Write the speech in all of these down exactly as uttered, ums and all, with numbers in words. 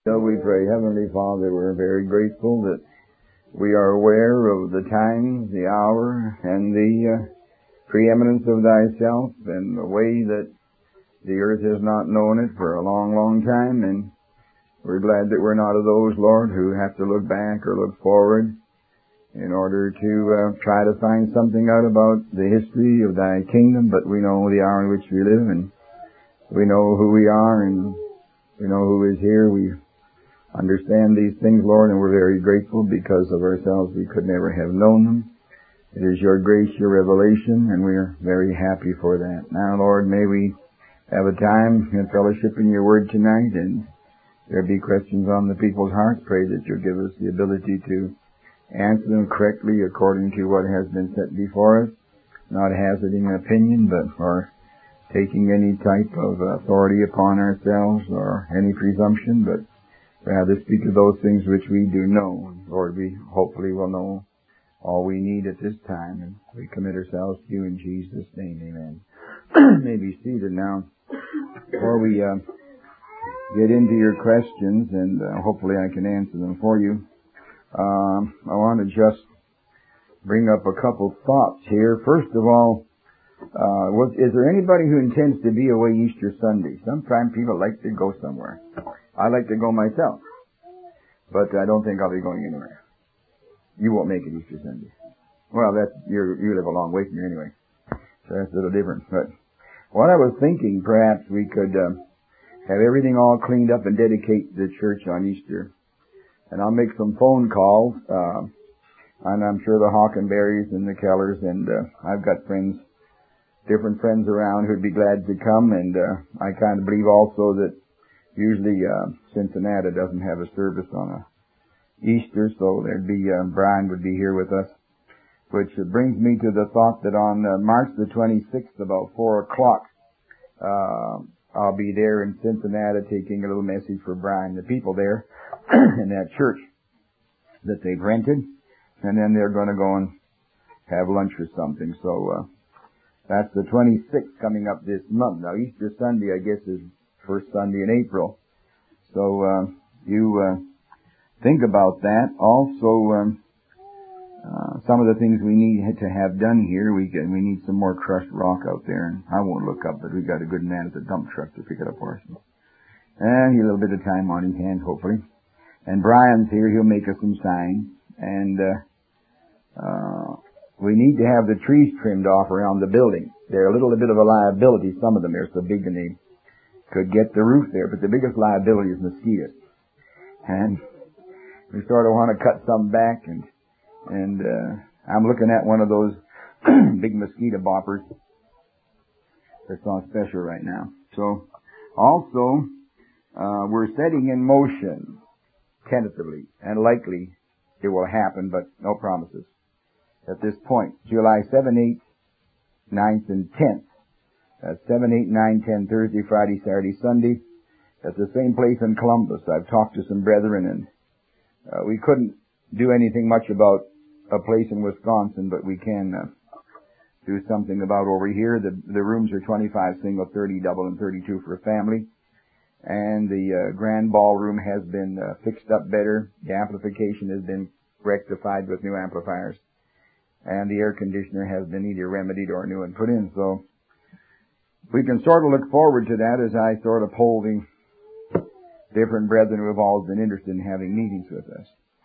So we pray, Heavenly Father, we're very grateful that we are aware of the time, the hour, and the uh, preeminence of Thyself, and the way that the earth has not known it for a long, long time. And we're glad that we're not of those, Lord, who have to look back or look forward in order to uh, try to find something out about the history of Thy kingdom. But we know the hour in which we live, and we know who we are, and we know who is here. We understand these things, Lord, and we're very grateful. Because of ourselves, we could never have known them. It is Your grace, Your revelation, and we are very happy for that. Now, Lord, may we have a time in fellowship in Your Word tonight, and there be questions on the people's hearts. Pray that You'll give us the ability to answer them correctly according to what has been set before us, not hazarding an opinion, but for taking any type of authority upon ourselves or any presumption, but rather speak of those things which we do know. Lord, we hopefully will know all we need at this time, and we commit ourselves to You in Jesus' name. Amen. May be seated now. Before we uh, get into your questions, and uh, hopefully I can answer them for you, um, I want to just bring up a couple thoughts here. First of all, uh, was, is there anybody who intends to be away Easter Sunday? Sometimes people like to go somewhere. I like to go myself, but I don't think I'll be going anywhere. You won't make it Easter Sunday. Well, that's, you're, you live a long way from here anyway, so that's a little different. But what I was thinking, perhaps we could uh, have everything all cleaned up and dedicate the church on Easter. And I'll make some phone calls, uh, and I'm sure the Hockenberrys and the Kellers, and uh, I've got friends, different friends around who'd be glad to come, and uh, I kind of believe also that usually uh, Cincinnati doesn't have a service on a Easter, so there'd be uh, Brian would be here with us, which brings me to the thought that on uh, March the twenty-sixth, about four o'clock, uh, I'll be there in Cincinnati taking a little message for Brian, the people there in that church that they've rented, and then they're going to go and have lunch or something. So uh, that's the twenty-sixth coming up this month. Now Easter Sunday, I guess, is first Sunday in April. So uh, you uh, think about that. Also, um, uh, some of the things we need to have done here, we can, we need some more crushed rock out there. And I won't look up, but we've got a good man at the dump truck to pick it up for us. And he a little bit of time on his hands, hopefully. And Brian's here. He'll make us some signs. And uh, uh, we need to have the trees trimmed off around the building. They're a little bit of a liability. Some of them are so big and they could get the roof there, but the biggest liability is mosquitoes. And we sort of want to cut some back, and and uh, I'm looking at one of those big mosquito boppers that's on special right now. So also, uh, we're setting in motion, tentatively, and likely it will happen, but no promises at this point. July seventh, eighth, ninth, and tenth. That's seven, eight, nine, ten, Thursday, Friday, Saturday, Sunday, at the same place in Columbus. I've talked to some brethren, and uh, we couldn't do anything much about a place in Wisconsin, but we can uh, do something about over here. The, the rooms are twenty-five single, thirty double, and thirty-two for a family. And the uh, grand ballroom has been uh, fixed up better. The amplification has been rectified with new amplifiers. And the air conditioner has been either remedied or new and put in. So we can sort of look forward to that as I sort of poll the different brethren who have all been interested in having meetings with us.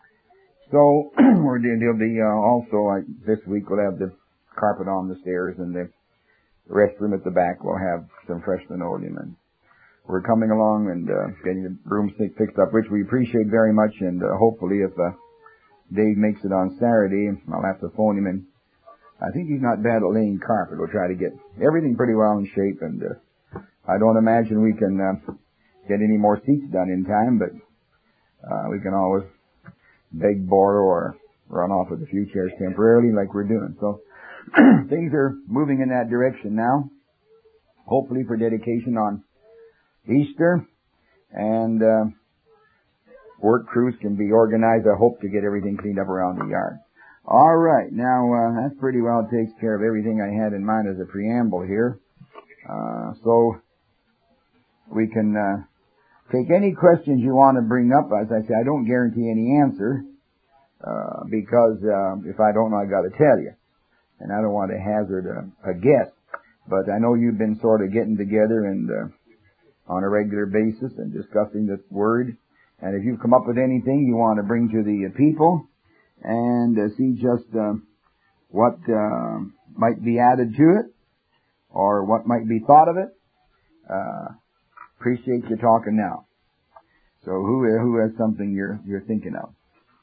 So we're there'll be uh, also like this week we'll have the carpet on the stairs, and the restroom at the back will have some fresh linoleum. And we're coming along and uh, getting the rooms fixed up, which we appreciate very much. And uh, hopefully, if uh, Dave makes it on Saturday, I'll have to phone him in. I think he's not bad at laying carpet. We'll try to get everything pretty well in shape, and uh, I don't imagine we can uh, get any more seats done in time, but uh, we can always beg, borrow, or run off with a few chairs temporarily like we're doing. So things are moving in that direction now, hopefully for dedication on Easter, and uh, work crews can be organized. I hope to get everything cleaned up around the yard. All right, now uh, that pretty well takes care of everything I had in mind as a preamble here. Uh, so we can uh, take any questions you want to bring up. As I say, I don't guarantee any answer, uh, because, uh, if I don't know, I gotta tell you. And I don't want to hazard a, a guess. But I know you've been sort of getting together and, uh, on a regular basis and discussing the Word. And if you've come up with anything you want to bring to the people and uh, see just, uh, what, uh, might be added to it or what might be thought of it, uh, appreciate you talking now. So who, who has something you're, you're thinking of?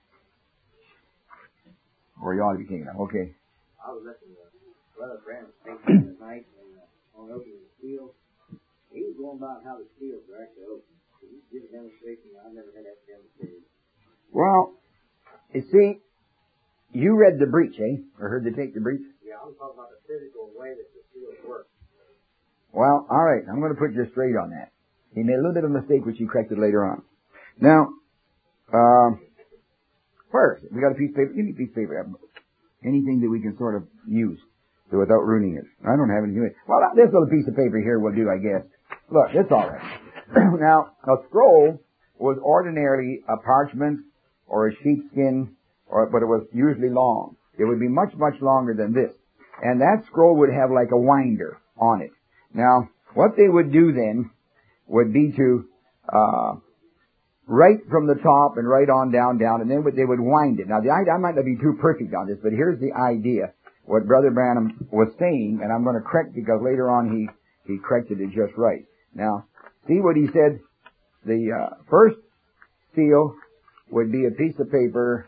Or you ought to be thinking of. Okay. I was listening to Brother Branham speaking tonight and, uh, on opening the seals. He was going about how the seals are actually open. He did a demonstration. I've never had that demonstrated. Well, you see, you read the breach, eh? Or heard they take the breach? Yeah, I'm talking about the physical way that the seals work. Well, all right. I'm going to put you straight on that. He made a little bit of a mistake, which he corrected later on. Now, uh, first, we got a piece of paper. Give me a piece of paper. Anything that we can sort of use so without ruining it. I don't have anything. Well, this little piece of paper here will do, I guess. Look, it's all right. Now, a scroll was ordinarily a parchment or a sheepskin, or but it was usually long. It would be much, much longer than this. And that scroll would have like a winder on it. Now, what they would do then would be to uh right from the top and right on down, down, and then they would wind it. Now, the idea, I might not be too perfect on this, but here's the idea, what Brother Branham was saying, and I'm going to correct because later on he, he corrected it just right. Now, see what he said? The uh, first seal would be a piece of paper.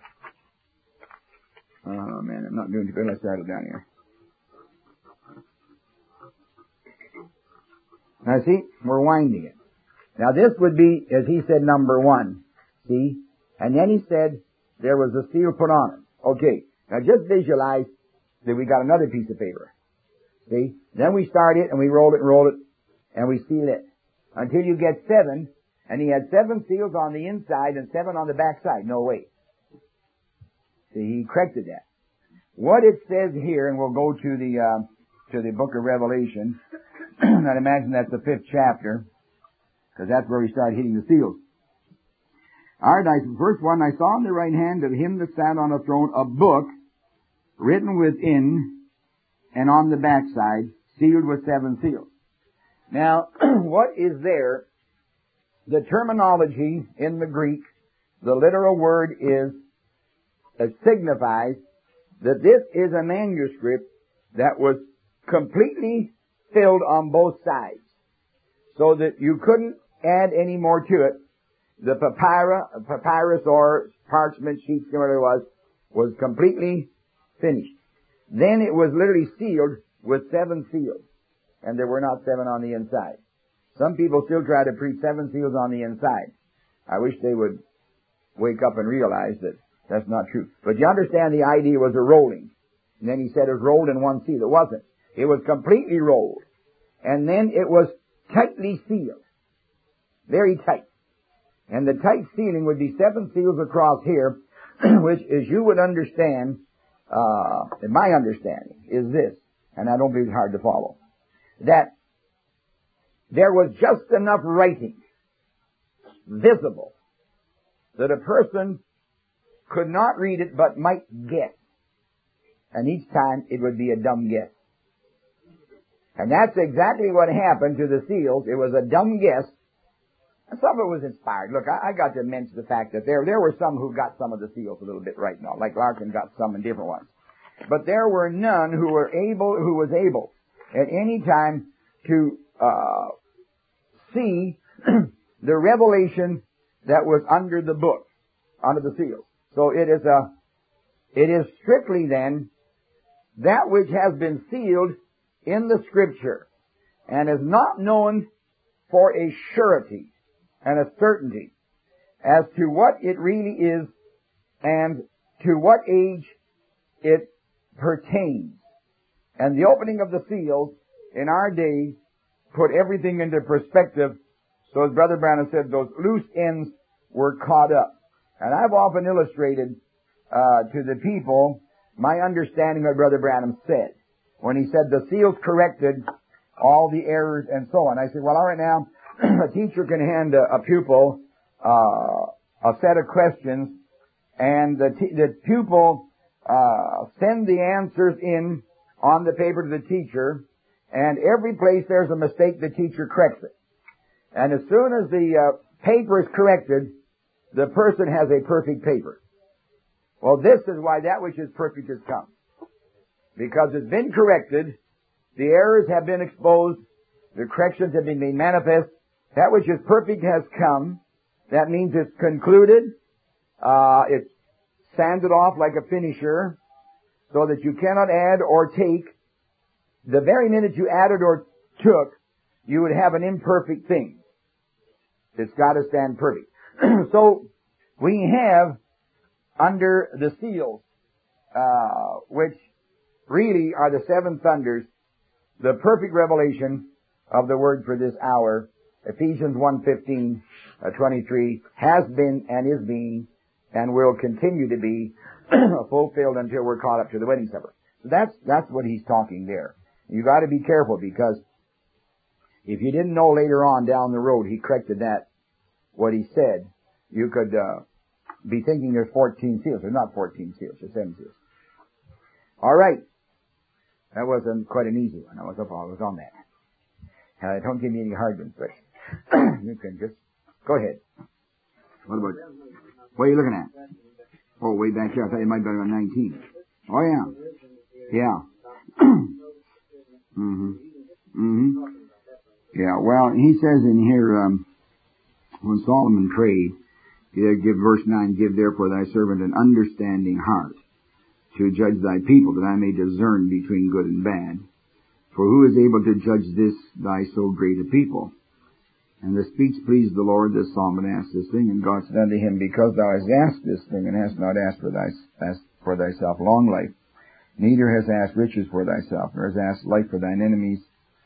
Oh, man, I'm not doing too good. Let's start it down here. Now, see, we're winding it. Now this would be, as he said, number one. See? And then he said there was a seal put on it. Okay. Now just visualize that we got another piece of paper. See? Then we start it and we roll it and roll it and we seal it. Until you get seven. And he had seven seals on the inside and seven on the back side. No, wait. See, he corrected that. What it says here, and we'll go to the, uh, to the book of Revelation. I'd imagine that's the fifth chapter. Because that's where we start hitting the seals. Alright, the first one, I saw in the right hand of him that sat on a throne a book written within and on the backside, sealed with seven seals. Now, what is there? The terminology in the Greek, the literal word is, it signifies that this is a manuscript that was completely filled on both sides. So that you couldn't add any more to it. The papyrus, papyrus or parchment, sheepskin, whatever it was, was completely finished. Then it was literally sealed with seven seals. And there were not seven on the inside. Some people still try to preach seven seals on the inside. I wish they would wake up and realize that that's not true. But you understand the idea was a rolling. And then he said it was rolled in one seal. It wasn't. It was completely rolled. And then it was tightly sealed. Very tight. And the tight sealing would be seven seals across here, which, as you would understand, uh, in my understanding, is this, and I don't believe it's hard to follow, that there was just enough writing visible that a person could not read it but might guess. And each time it would be a dumb guess. And that's exactly what happened to the seals. It was a dumb guess. And some of it was inspired. Look, I, I got to mention the fact that there, there were some who got some of the seals a little bit right now. Like Larkin got some and different ones. But there were none who were able, who was able at any time to, uh, see the revelation that was under the book, under the seals. So it is a, it is strictly then that which has been sealed in the Scripture and is not known for a surety and a certainty as to what it really is and to what age it pertains. And the opening of the seals in our day put everything into perspective. So as Brother Branham said, those loose ends were caught up. And I've often illustrated uh, to the people my understanding of what Brother Branham said. When he said the seals corrected all the errors and so on. I said, well, all right now, a teacher can hand a, a pupil uh, a set of questions, and the, t- the pupil uh, send the answers in on the paper to the teacher, and every place there's a mistake, the teacher corrects it. And as soon as the uh, paper is corrected, the person has a perfect paper. Well, this is why that which is perfect has come. Because it's been corrected, the errors have been exposed, the corrections have been made manifest, that which is perfect has come. That means it's concluded, uh, it's sanded off like a finisher, so that you cannot add or take. The very minute you added or took, you would have an imperfect thing. It's got to stand perfect. So, we have under the seals, uh, which really are the seven thunders, the perfect revelation of the word for this hour. Ephesians one fifteen, uh, twenty-three has been and is being and will continue to be fulfilled until we're caught up to the wedding supper. So that's that's what he's talking there. You got to be careful, because if you didn't know later on down the road he corrected that, what he said, you could uh, be thinking there's fourteen seals. There's not fourteen seals, there's seven seals. All right. That wasn't quite an easy one. I was up, I was on that. Uh, don't give me any hard ones, but you can just go ahead. What about, what are you looking at? Oh, way back here. I thought you might be on nineteen. Oh, yeah. Yeah. mm-hmm. Mm-hmm. Yeah, well, he says in here, um, when Solomon prayed, give verse nine, give therefore thy servant an understanding heart to judge thy people, that I may discern between good and bad. For who is able to judge this thy so great a people? And the speech pleased the Lord that Solomon asked this thing, and God said unto him, because thou hast asked this thing, and hast not asked for, thy, asked for thyself long life, neither hast asked riches for thyself, nor hast asked life for thine enemies,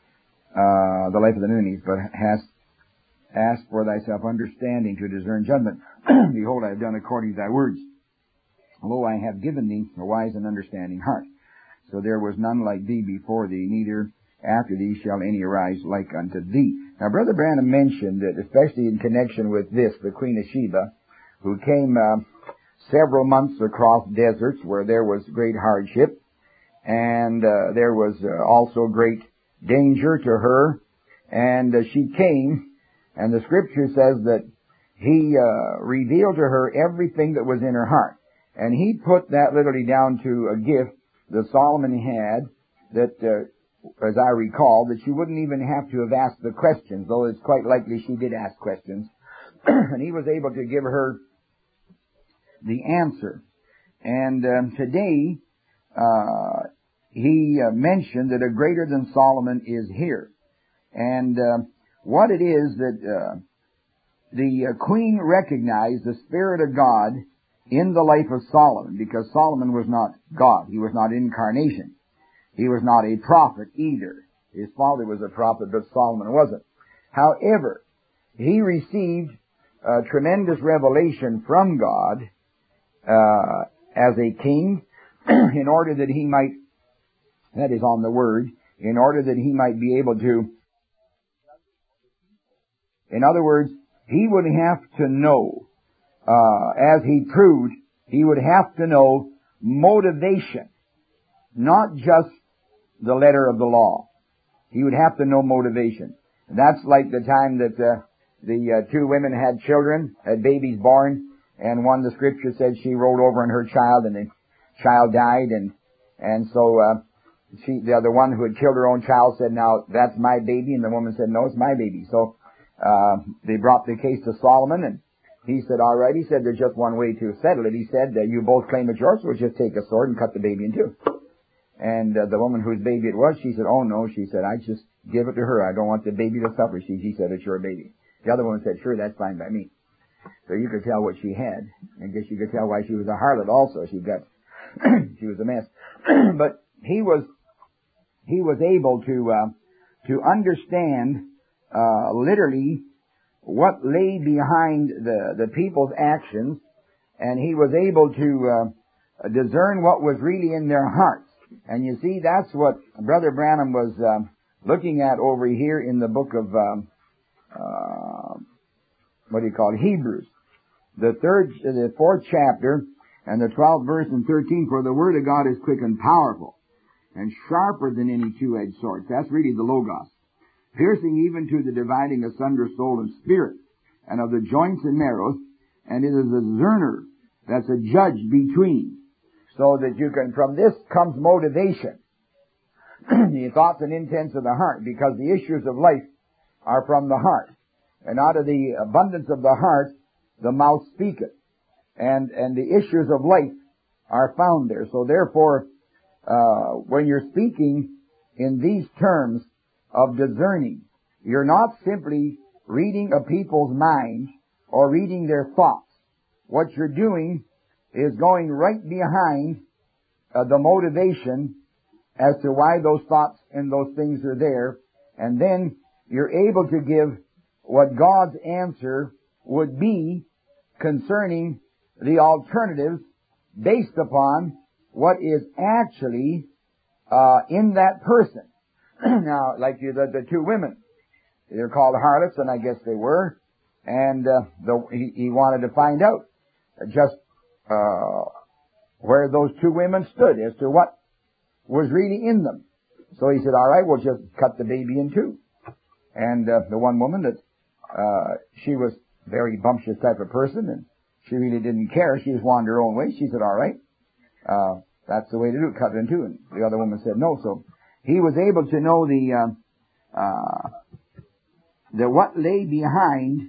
uh, the life of thine enemies, but hast asked for thyself understanding to discern judgment. Behold, I have done according to thy words. Lo, I have given thee a wise and understanding heart. So there was none like thee before thee, neither after thee shall any arise like unto thee. Now, Brother Branham mentioned that, especially in connection with this, the Queen of Sheba, who came uh, several months across deserts where there was great hardship, and uh, there was uh, also great danger to her, and uh, she came, and the Scripture says that he uh, revealed to her everything that was in her heart. And he put that literally down to a gift that Solomon had, that, uh, as I recall, that she wouldn't even have to have asked the questions, though it's quite likely she did ask questions. And he was able to give her the answer. And um, today, uh, he uh, mentioned that a greater than Solomon is here. And uh, what it is that uh, the uh, queen recognized the Spirit of God in the life of Solomon, because Solomon was not God. He was not incarnation. He was not a prophet either. His father was a prophet, but Solomon wasn't. However, he received a tremendous revelation from God uh, as a king in order that he might, that is on the word, in order that he might be able to, in other words, he would have to know, Uh, as he proved, he would have to know motivation, not just the letter of the law. He would have to know motivation. And that's like the time that uh, the uh, two women had children, had babies born, and one, the Scripture said, she rolled over on her child, and the child died, and and so uh, she, the other one who had killed her own child said, now, that's my baby, and the woman said, no, it's my baby. So uh, they brought the case to Solomon, and he said, all right. He said, there's just one way to settle it. He said, uh, you both claim it's yours, so we'll just take a sword and cut the baby in two. And uh, the woman whose baby it was, she said, oh, no. She said, I just give it to her. I don't want the baby to suffer. She, she said, it's your baby. The other woman said, sure, that's fine by me. So you could tell what she had. I guess you could tell why she was a harlot also. She got, she was a mess. But he was, he was able to, uh, to understand, uh, literally, what lay behind the, the people's actions, and he was able to uh, discern what was really in their hearts. And you see, that's what Brother Branham was uh, looking at over here in the book of um, uh, what do you call it, Hebrews, the third, the fourth chapter, and the twelfth verse and thirteen, for the word of God is quick and powerful, and sharper than any two-edged sword. That's really the Logos. Piercing even to the dividing asunder soul and spirit, and of the joints and marrows, and it is a discerner, that's a judge between, so that you can, from this comes motivation, the thoughts and intents of the heart, because the issues of life are from the heart. And out of the abundance of the heart, the mouth speaketh. And, and the issues of life are found there. So therefore, uh, when you're speaking in these terms of discerning, you're not simply reading a people's mind or reading their thoughts. What you're doing is going right behind uh, the motivation as to why those thoughts and those things are there, and then you're able to give what God's answer would be concerning the alternatives based upon what is actually uh in that person. Now, like the, the two women, they're called harlots, and I guess they were, and uh, the, he, he wanted to find out just uh where those two women stood as to what was really in them. So he said, all right, we'll just cut the baby in two. And uh, the one woman that uh she was a very bumptious type of person, and she really didn't care. She just wanted her own way. She said, all right, uh, that's the way to do it, cut it in two. And the other woman said no. So he was able to know the, uh, uh, the what lay behind,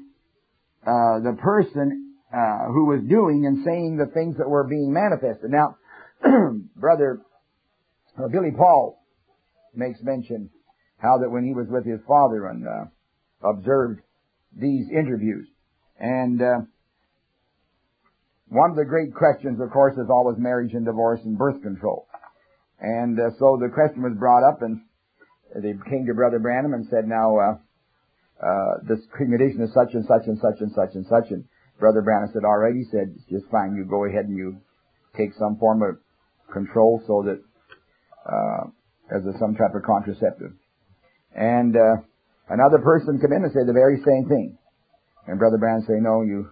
uh, the person, uh, who was doing and saying the things that were being manifested. Now, Brother uh, Billy Paul makes mention how that when he was with his father and, uh, observed these interviews, and, uh, one of the great questions, of course, is always marriage and divorce and birth control. And uh, so the question was brought up, and they came to Brother Branham and said, now, uh, uh, this condition is such and such and such and such and such. And Brother Branham said, all right, he said, it's just fine. You go ahead and you take some form of control so that, uh, as a, some type of contraceptive. And uh, another person come in and say the very same thing. And Brother Branham say, no, you...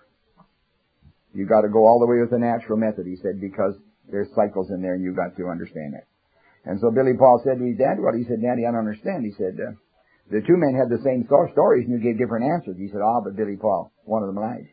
You got to go all the way with the natural method, he said, because there's cycles in there and you've got to understand that. And so Billy Paul said to his dad, what? He said, Daddy, I don't understand. He said, uh, the two men had the same stories and you gave different answers. He said, ah, but Billy Paul, one of them lied.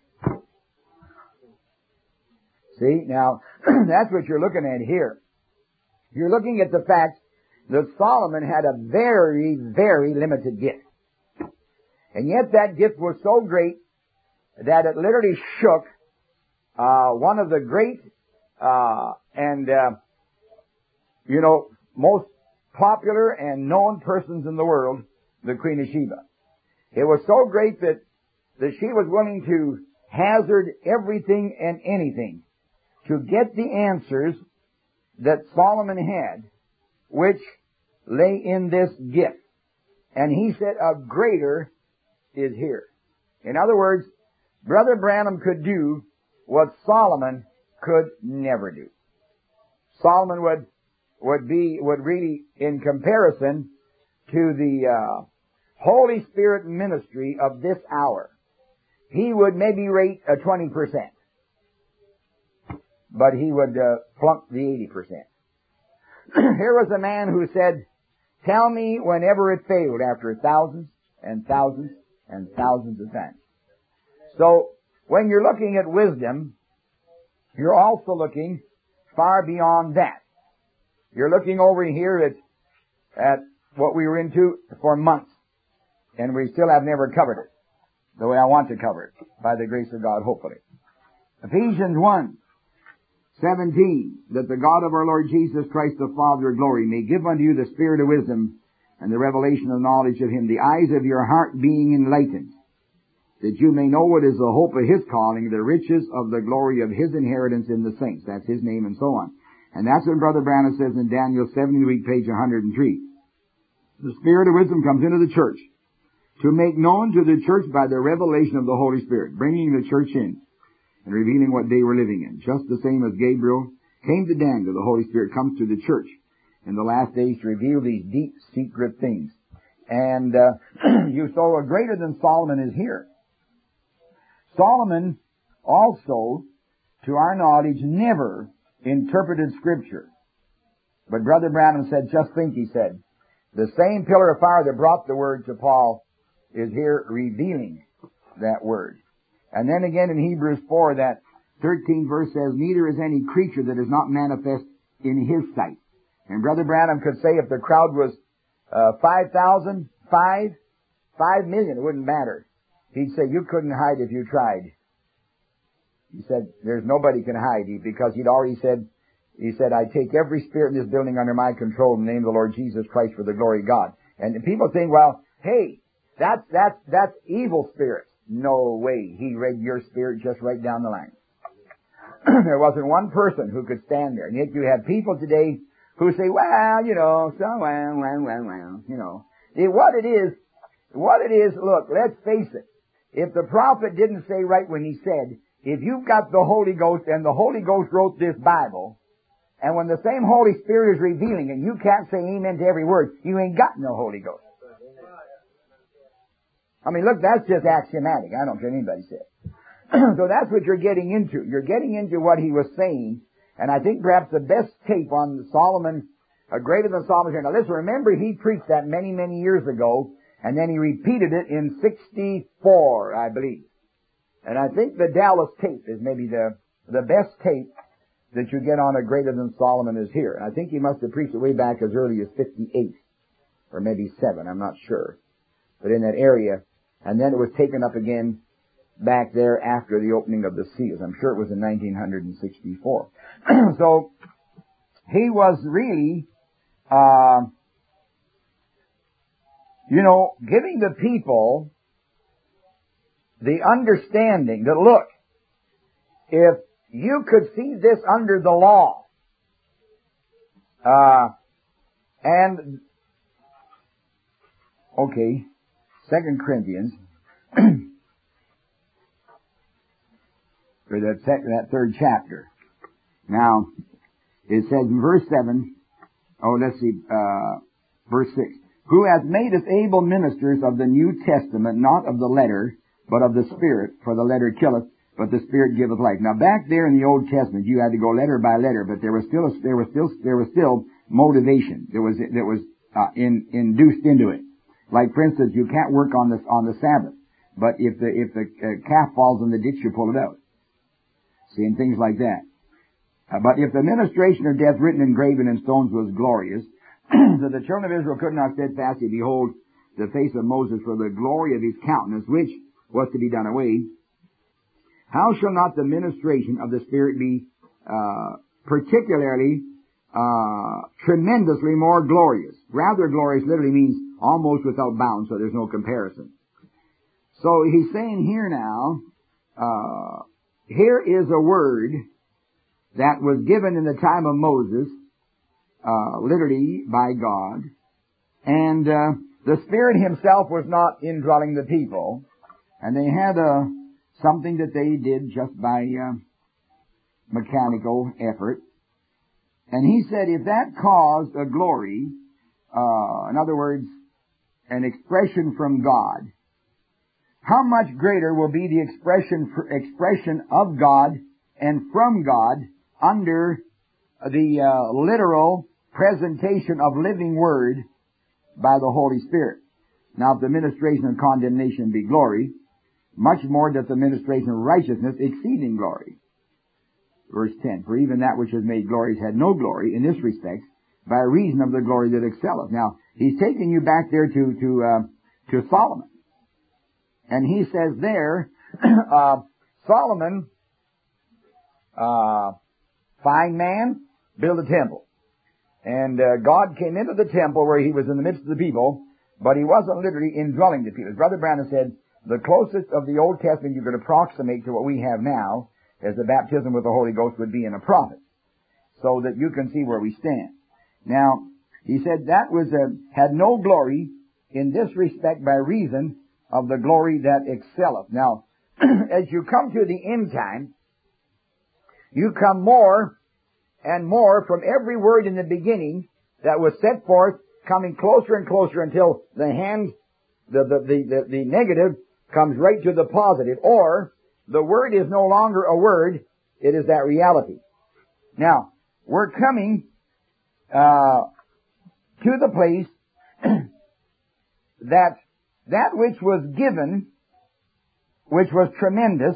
See, now, that's what you're looking at here. You're looking at the fact that Solomon had a very, very limited gift. And yet that gift was so great that it literally shook Uh, one of the great, uh, and, uh, you know, most popular and known persons in the world, the Queen of Sheba. It was so great that, that she was willing to hazard everything and anything to get the answers that Solomon had, which lay in this gift. And he said, a greater is here. In other words, Brother Branham could do what Solomon could never do. Solomon would, would be, would really, in comparison to the, uh, Holy Spirit ministry of this hour, he would maybe rate a twenty percent. But he would, uh, flunk the eighty percent. Here was a man who said, tell me whenever it failed after thousands and thousands and thousands of times. So, when you're looking at wisdom, you're also looking far beyond that. You're looking over here at, at what we were into for months. And we still have never covered it the way I want to cover it, by the grace of God, hopefully. Ephesians one seventeen, that the God of our Lord Jesus Christ, the Father of glory, may give unto you the spirit of wisdom and the revelation of knowledge of Him, the eyes of your heart being enlightened, that you may know what is the hope of His calling, the riches of the glory of His inheritance in the saints. That's His name, and so on. And that's what Brother Branham says in Daniel seventy week, page one hundred three. The spirit of wisdom comes into the church to make known to the church by the revelation of the Holy Spirit, bringing the church in and revealing what they were living in. Just the same as Gabriel came to Daniel, the Holy Spirit comes to the church in the last days to reveal these deep, secret things. And uh, you so a greater than Solomon is here. Solomon also, to our knowledge, never interpreted Scripture. But Brother Branham said, just think, he said, the same pillar of fire that brought the word to Paul is here revealing that word. And then again in Hebrews four, that thirteenth verse says, neither is any creature that is not manifest in his sight. And Brother Branham could say if the crowd was uh, five thousand, five, five million, it wouldn't matter. He'd say, you couldn't hide if you tried. He said, there's nobody can hide, because he'd already said, he said, I take every spirit in this building under my control in the name of the Lord Jesus Christ for the glory of God. And people think, well, hey, that's, that's, that's evil spirits. No way. He read your spirit just right down the line. There wasn't one person who could stand there. And yet you have people today who say, well, you know, so, well, well, well, well, you know. It, what it is, what it is, look, let's face it. If the prophet didn't say right when he said, if you've got the Holy Ghost and the Holy Ghost wrote this Bible, and when the same Holy Spirit is revealing it, you can't say amen to every word, you ain't got no Holy Ghost. I mean, look, that's just axiomatic. I don't care what anybody says. So that's what you're getting into. You're getting into what he was saying, and I think perhaps the best tape on Solomon, uh, greater than Solomon here. Now listen, remember he preached that many, many years ago, and then he repeated it in sixty-four, I believe. And I think the Dallas tape is maybe the, the best tape that you get on a greater than Solomon is here. And I think he must have preached it way back as early as fifty-eight, or maybe seven, I'm not sure. But in that area. And then it was taken up again back there after the opening of the seals. I'm sure it was in nineteen sixty-four. So, he was really, uh, you know, giving the people the understanding that, look, if you could see this under the law, uh, and, okay, Second Corinthians, or that, sec- that third chapter. Now, it says in verse seven, oh, let's see, uh, verse six, who hath made us able ministers of the New Testament, not of the letter, but of the Spirit, for the letter killeth, but the Spirit giveth life. Now, back there in the Old Testament, you had to go letter by letter, but there was still, a, there was still, there was still motivation. There was, there was, uh, in, induced into it. Like, for instance, you can't work on this, on the Sabbath. But if the, if the uh, calf falls in the ditch, you pull it out. See, and things like that. Uh, but if the ministration of death written and graven in stones was glorious, so the children of Israel could not steadfastly behold the face of Moses for the glory of his countenance, which was to be done away, how shall not the ministration of the Spirit be, uh, particularly, uh, tremendously more glorious? Rather glorious literally means almost without bounds, so there's no comparison. So he's saying here now, uh, here is a word that was given in the time of Moses, uh, literally by God, and, uh, the Spirit himself was not indwelling the people, and they had, uh, something that they did just by, uh, mechanical effort. And he said if that caused a glory, uh, in other words, an expression from God, how much greater will be the expression expression of God and from God under the uh, literal presentation of living word by the Holy Spirit. Now, if the ministration of condemnation be glory, much more doth the ministration of righteousness exceeding glory. Verse ten, for even that which is made glorious had no glory in this respect, by reason of the glory that excelleth. Now, he's taking you back there to to uh, to Solomon. And he says there, uh, Solomon, uh, fine man, build a temple. And uh, God came into the temple where he was in the midst of the people, but he wasn't literally indwelling the people. As Brother Branham said, the closest of the Old Testament you could approximate to what we have now as the baptism with the Holy Ghost would be in a prophet, so that you can see where we stand. Now, he said that was a, had no glory in this respect by reason of the glory that excelleth. Now, as you come to the end time, you come more and more from every word in the beginning that was set forth coming closer and closer until the hand, the, the, the, the, the negative comes right to the positive, or the word is no longer a word, it is that reality. Now, we're coming uh, to the place that that which was given, which was tremendous,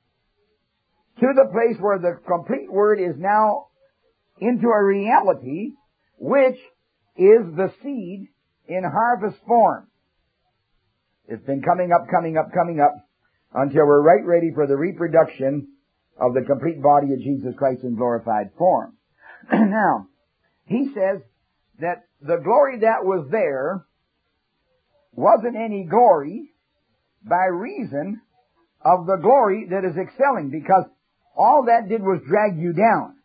to the place where the complete word is now into a reality, which is the seed in harvest form. It's been coming up, coming up, coming up, until we're right ready for the reproduction of the complete body of Jesus Christ in glorified form. Now, he says that the glory that was there wasn't any glory by reason of the glory that is excelling, because all that did was drag you down.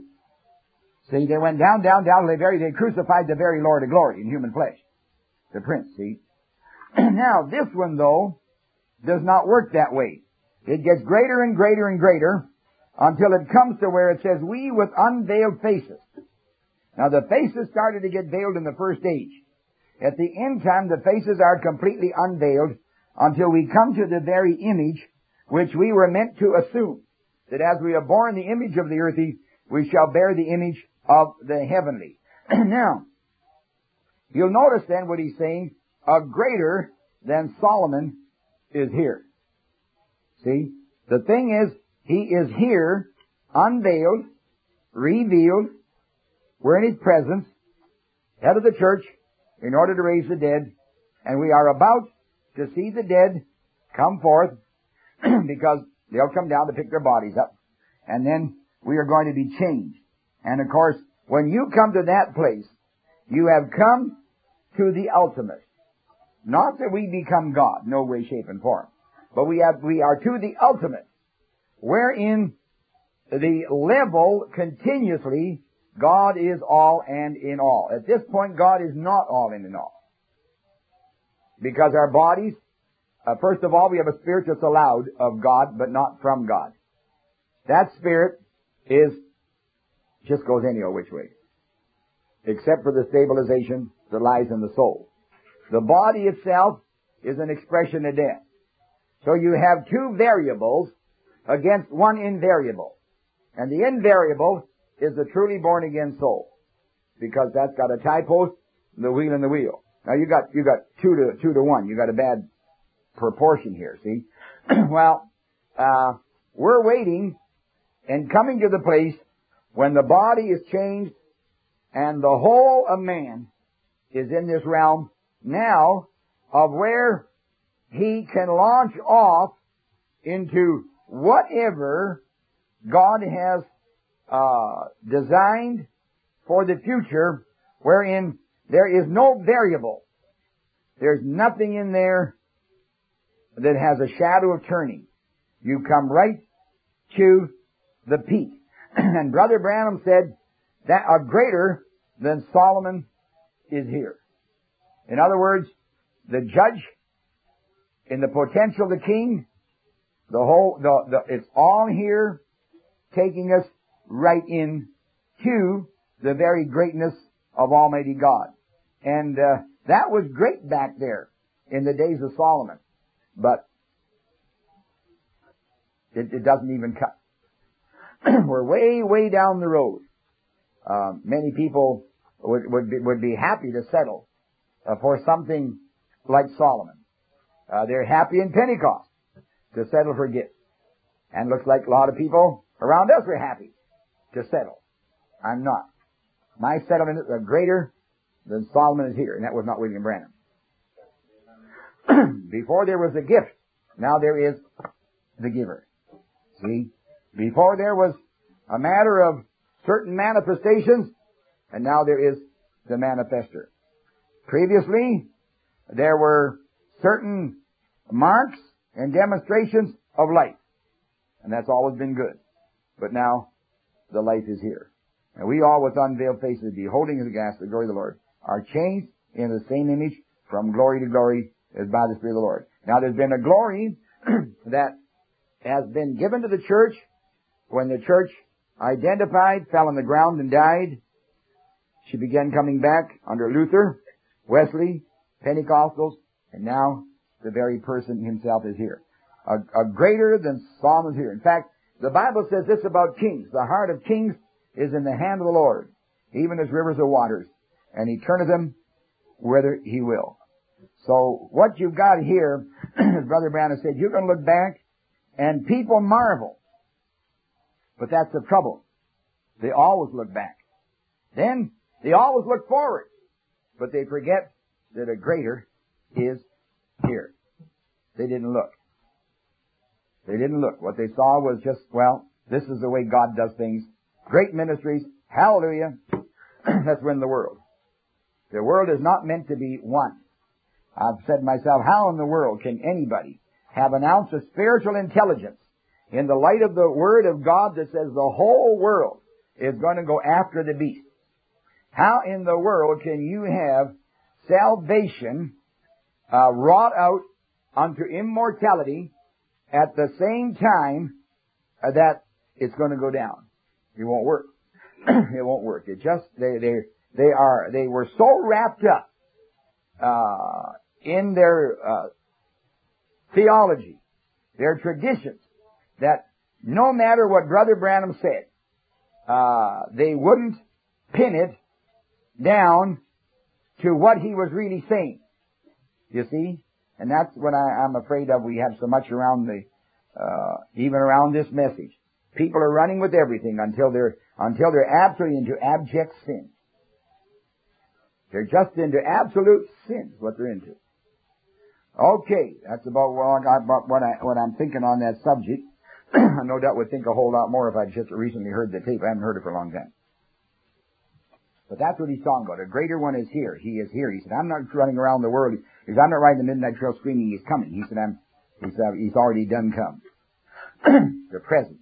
See, they went down, down, down, they very, they crucified the very Lord of glory in human flesh. The prince, see? Now, this one, though, does not work that way. It gets greater and greater and greater until it comes to where it says, we with unveiled faces. Now, the faces started to get veiled in the first age. At the end time, the faces are completely unveiled until we come to the very image which we were meant to assume. That as we are born the image of the earthy, we shall bear the image of the heavenly. Now, you'll notice then what he's saying, a greater than Solomon is here. See? The thing is, he is here, unveiled, revealed. We're in his presence, head of the church, in order to raise the dead. And we are about to see the dead come forth because they'll come down to pick their bodies up. And then we are going to be changed. And of course, when you come to that place, you have come to the ultimate. Not that we become God, no way, shape, and form. But we have, we are to the ultimate, wherein the level continuously, God is all and in all. At this point, God is not all and in all. Because our bodies, uh, first of all, we have a spirit that's allowed of God, but not from God. That spirit is, just goes any old which way. Except for the stabilization that lies in the soul. The body itself is an expression of death. So you have two variables against one invariable. And the invariable is the truly born again soul. Because that's got a tie post, the wheel and the wheel. Now you got, you got two to, two to one. You got a bad proportion here, see? Well, uh, we're waiting and coming to the place when the body is changed and the whole of man is in this realm now of where he can launch off into whatever God has uh designed for the future, wherein there is no variable. There's nothing in there that has a shadow of turning. You come right to the peak. And Brother Branham said that a greater than Solomon is here. In other words, the judge in the potential of the king, the whole, the, the, it's all here taking us right in to the very greatness of Almighty God. And uh, that was great back there in the days of Solomon. But it, it doesn't even cut. We're way, way down the road. Uh, many people would, would, be, would be happy to settle uh, for something like Solomon. Uh, they're happy in Pentecost to settle for gifts. And looks like a lot of people around us are happy to settle. I'm not. My settlement is greater than Solomon is here. And that was not William Branham. Before there was a gift, now there is the giver. See? Before there was a matter of certain manifestations, and now there is the manifester. Previously, there were certain marks and demonstrations of light. And that's always been good. But now, the light is here. And we all with unveiled faces, beholding the gas, the glory of the Lord, are changed in the same image from glory to glory as by the Spirit of the Lord. Now there's been a glory that has been given to the church when the church identified, fell on the ground and died. She began coming back under Luther. Wesley, Pentecostals, and now the very person himself is here. A, a greater than Psalm is here. In fact, the Bible says this about kings. The heart of kings is in the hand of the Lord, even as rivers of waters, and He turneth them whither He will. So what you've got here, as Brother Branham said, you're going to look back and people marvel. But that's the trouble. They always look back. Then they always look forward. But they forget that a greater is here. They didn't look. They didn't look. What they saw was just, well, this is the way God does things. Great ministries. Hallelujah. Let's win the world. The world is not meant to be won. I've said to myself, how in the world can anybody have an ounce of spiritual intelligence in the light of the Word of God that says the whole world is going to go after the beast? How in the world can you have salvation uh, wrought out unto immortality at the same time uh, that it's going to go down? It won't work. It won't work. It just, they, they, they are, they were so wrapped up, uh, in their, uh, theology, their traditions, that no matter what Brother Branham said, uh, they wouldn't pin it down to what he was really saying. You see? And that's what I, I'm afraid of. We have so much around the, uh, even around this message. People are running with everything until they're, until they're absolutely into abject sin. They're just into absolute sin, is what they're into. Okay, that's about what, I, about what, I, what I'm thinking on that subject. I no doubt would think a whole lot more if I'd just recently heard the tape. I haven't heard it for a long time. But that's what he's talking about. A greater one is here. He is here. He said, I'm not running around the world. He said, I'm not riding the midnight trail screaming he's coming. He said, I'm, he said, he's already done come. The presence.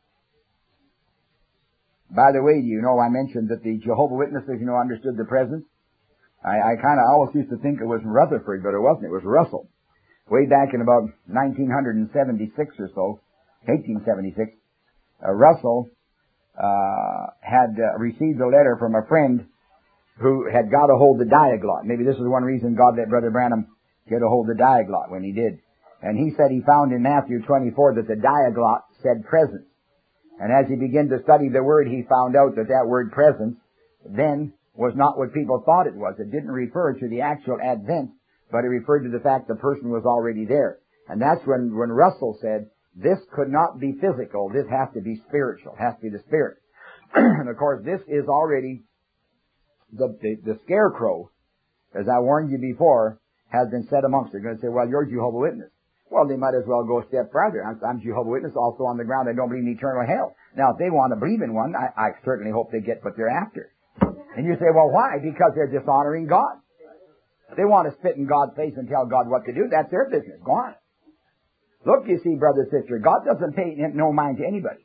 By the way, do you know, I mentioned that the Jehovah Witnesses, you know, understood the presence. I, I kind of always used to think it was Rutherford, but it wasn't. It was Russell. Way back in about nineteen seventy-six or so, eighteen seventy-six, uh, Russell uh had uh, received a letter from a friend who had got a hold of the Diaglott. Maybe this is one reason God let Brother Branham get a hold of the Diaglott when he did. And he said he found in Matthew twenty-four that the Diaglott said presence. And as he began to study the word, he found out that that word presence then was not what people thought it was. It didn't refer to the actual advent, but it referred to the fact the person was already there. And that's when, when Russell said, this could not be physical, this has to be spiritual, has to be the Spirit. And of course, this is already, the, the, the scarecrow, as I warned you before, has been set amongst. They're going to say, well, you're Jehovah's Witness. Well, they might as well go a step farther. I'm, I'm Jehovah's Witness, also on the ground I don't believe in eternal hell. Now, if they want to believe in one, I, I certainly hope they get what they're after. And you say, well, why? Because they're dishonoring God. They want to spit in God's face and tell God what to do. That's their business. Go on. Look, you see, brother, sister, God doesn't pay no mind to anybody.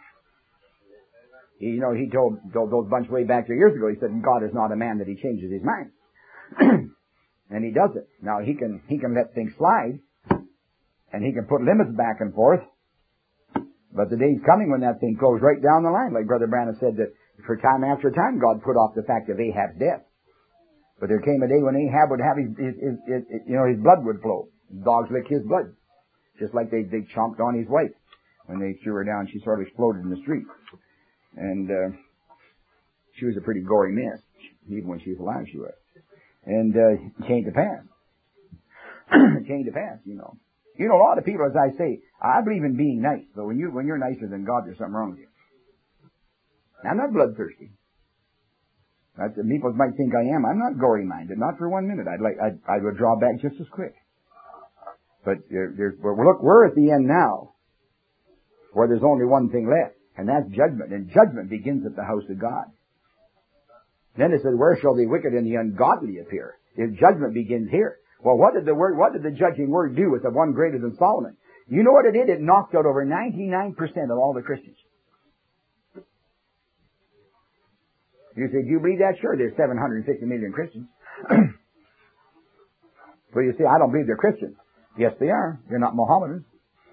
He, you know, he told, told those bunch way back there years ago, he said, God is not a man that he changes his mind. And he does it. Now, he can, he can let things slide, and he can put limits back and forth, but the day's coming when that thing goes right down the line. Like Brother Branham said, that for time after time, God put off the fact of Ahab's death. But there came a day when Ahab would have his, his, his, his you know, his blood would flow. Dogs lick his blood. Just like they, they chomped on his wife. When they threw her down, she sort of exploded in the street. And, uh, she was a pretty gory mess. Even when she was alive, she was. And, uh, it came to pass. It came to pass, you know. You know, a lot of people, as I say, I believe in being nice. But when you, when you're nicer than God, there's something wrong with you. I'm not bloodthirsty. That's, people might think I am. I'm not gory-minded. Not for one minute. I'd like, I'd, I would draw back just as quick. But there, there's, well, look, we're at the end now, where there's only one thing left, and that's judgment. And judgment begins at the house of God. Then it says, where shall the wicked and the ungodly appear? If judgment begins here. Well, what did the word, what did the judging word do with the one greater than Solomon? You know what it did? It knocked out over ninety-nine percent of all the Christians. You say, do you believe that? Sure, there's seven hundred fifty million Christians. Well, you say, I don't believe they're Christians. Yes, they are. They're not Mohammedans.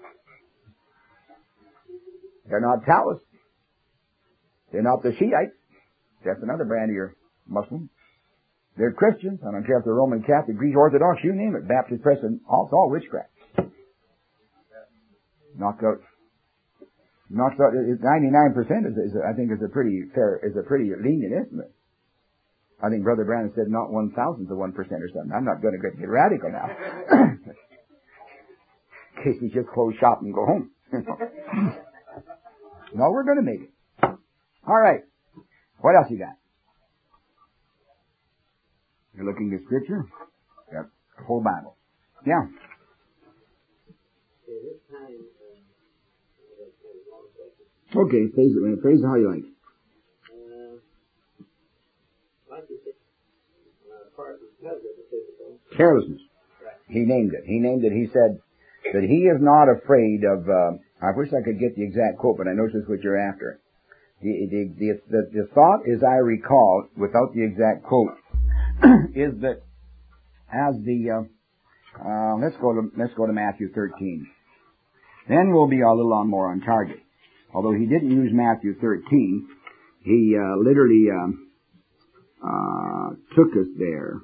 They're not Taoists. They're not the Shiites. That's another brand of your Muslim. They're Christians. I don't care if they're Roman Catholic, Greek Orthodox, you name it. Baptist, Presbyterian, all, it's all witchcraft. Knocked out, knocked out, ninety-nine percent is, is, I think is a pretty fair, is a pretty lenient estimate. I think Brother Branham said not one thousandth of one percent or something. I'm not going to get, get radical now. In case we just close shop and go home. No, we're going to make it. All right. What else you got? You're looking at Scripture? Yep. The whole Bible. Yeah. Okay, phrase it, man. Phrase it how you like. Carelessness. He named it. He named it. He said that he is not afraid of, uh, I wish I could get the exact quote, but I know this is what you're after. The, the, the, the, the thought, as I recall, without the exact quote, is that as the, uh, uh, let's go to, let's go to Matthew thirteen. Then we'll be a little on more on target. Although he didn't use Matthew thirteen, he, uh, literally, um, uh, took us there.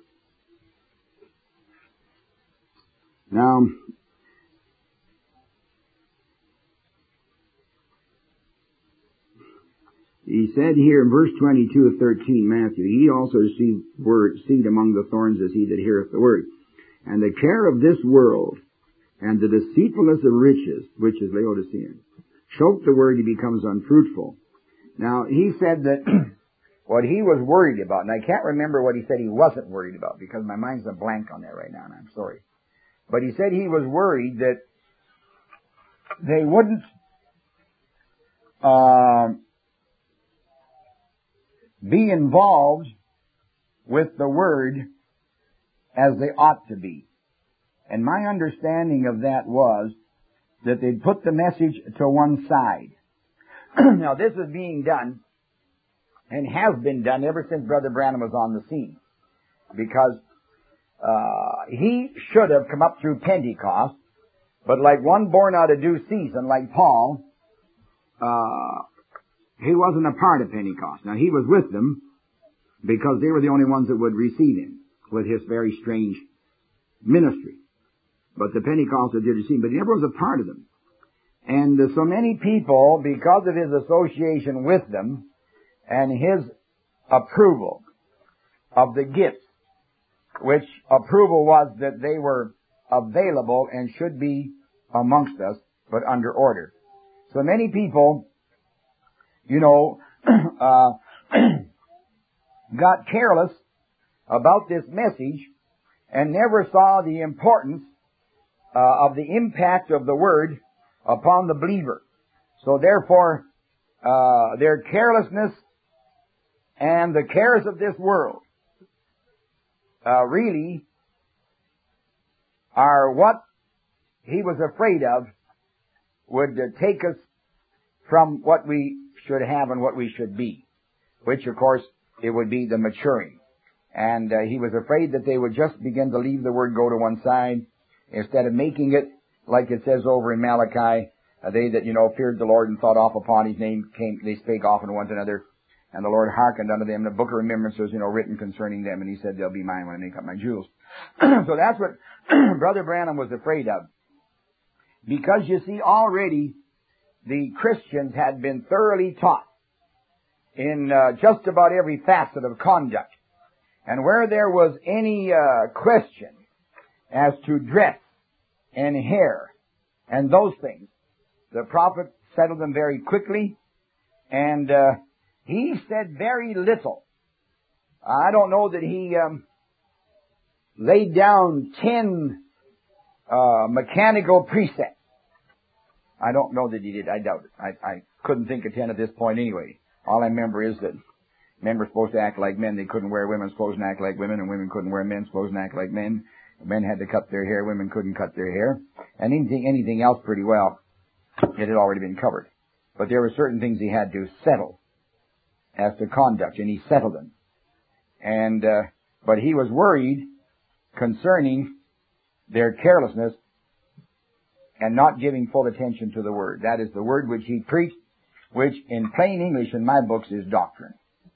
Now, he said here in verse twenty-two of thirteen, Matthew, he also received word, seed among the thorns as he that heareth the word. And the care of this world, and the deceitfulness of riches, which is Laodicean, choke the word, he becomes unfruitful. Now, he said that what he was worried about, and I can't remember what he said he wasn't worried about, because my mind's a blank on that right now, and I'm sorry. But he said he was worried that they wouldn't uh, be involved with the Word as they ought to be. And my understanding of that was that they'd put the message to one side. Now this is being done, and has been done ever since Brother Branham was on the scene. Because uh, he should have come up through Pentecost, but like one born out of due season, like Paul, uh, he wasn't a part of Pentecost. Now he was with them because they were the only ones that would receive him with his very strange ministry. But the Pentecostals did receive him, but he never was a part of them. And uh, so many people, because of his association with them and his approval of the gifts, which approval was that they were available and should be amongst us, but under order. So many people, you know, uh, got careless about this message and never saw the importance uh, of the impact of the Word upon the believer. So therefore, uh, their carelessness and the cares of this world uh, really are what he was afraid of would uh, take us from what we should have and what we should be, which of course it would be the maturing. And uh, he was afraid that they would just begin to leave the Word go to one side instead of making it, like it says over in Malachi, uh, they that, you know, feared the Lord and thought off upon his name, came, they spake often one to another, and the Lord hearkened unto them. The book of remembrances, you know, written concerning them, and he said, they'll be mine when I make up my jewels. So that's what Brother Branham was afraid of. Because you see, already the Christians had been thoroughly taught in uh, just about every facet of conduct. And where there was any uh, question as to dress and hair and those things, the prophet settled them very quickly, and uh, he said very little. I don't know that he um, laid down ten uh, mechanical precepts. I don't know that he did. I doubt it. I, I couldn't think of ten at this point anyway. All I remember is that men were supposed to act like men. They couldn't wear women's clothes and act like women, and women couldn't wear men's clothes and act like men. Men had to cut their hair. Women couldn't cut their hair. And anything, anything else pretty well, it had already been covered. But there were certain things he had to settle as to conduct, and he settled them. And, uh, but he was worried concerning their carelessness and not giving full attention to the Word. That is the Word which he preached, which in plain English in my books is doctrine.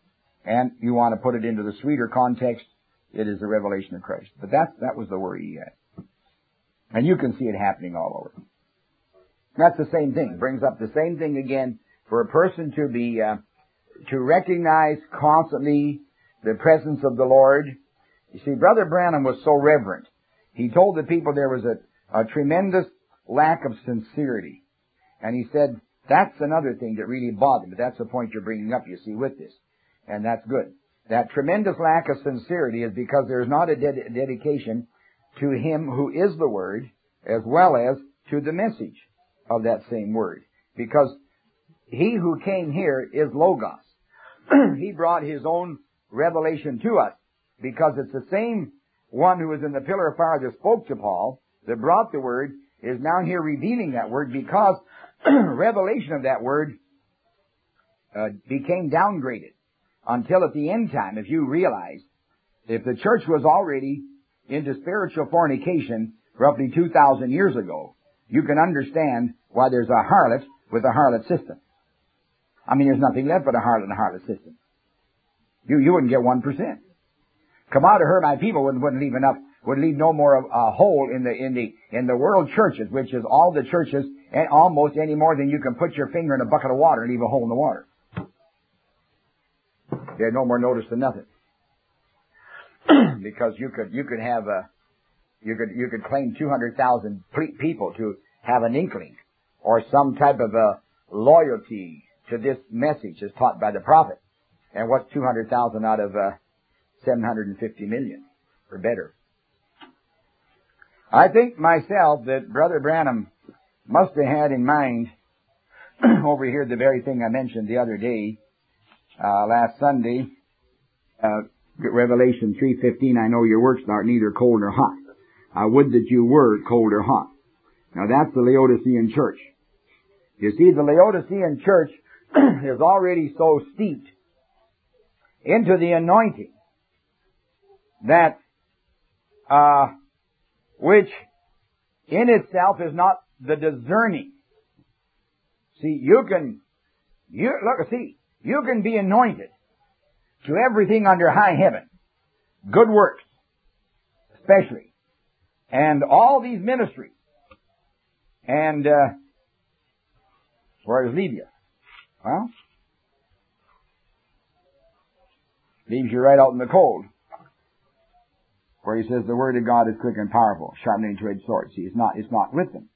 And you want to put it into the sweeter context, it is the revelation of Christ. But that, that was the word he had. And you can see it happening all over. That's the same thing. Brings up the same thing again for a person to be, uh, to recognize constantly the presence of the Lord. You see, Brother Branham was so reverent. He told the people there was a, a tremendous lack of sincerity. And he said, that's another thing that really bothered me. That's the point you're bringing up, you see, with this. And that's good. That tremendous lack of sincerity is because there's not a ded- dedication to Him who is the Word, as well as to the message of that same Word. Because He who came here is Logos. He brought His own revelation to us, because it's the same one who was in the pillar of fire that spoke to Paul, that brought the Word, is now here revealing that Word, because revelation of that Word uh, became downgraded. Until at the end time, if you realize, if the church was already into spiritual fornication roughly two thousand years ago, you can understand why there's a harlot with a harlot system. I mean, there's nothing left but a harlot and a harlot system. You, you wouldn't get one percent. Come out of her, my people, wouldn't, wouldn't leave enough, would leave no more of a hole in the, in the, in the world churches, which is all the churches, and almost any more than you can put your finger in a bucket of water and leave a hole in the water. They had no more notice than nothing. Because you could, you could have a, you could, you could claim two hundred thousand people to have an inkling or some type of a loyalty to this message as taught by the prophet. And what's two hundred thousand out of, uh, seven hundred fifty million or better? I think myself that Brother Branham must have had in mind over here the very thing I mentioned the other day, Uh, last Sunday, uh, Revelation three fifteen, I know your works are neither cold nor hot. I would that you were cold or hot. Now that's the Laodicean church. You see, the Laodicean church is already so steeped into the anointing that, uh, which in itself is not the discerning. See, you can, you, look, see, you can be anointed to everything under high heaven. Good works, especially. And all these ministries. And, uh, where does it leave you? Well, leaves you right out in the cold. Where he says the word of God is quick and powerful, sharper than any two-edged sword. See, it's not, it's not with them.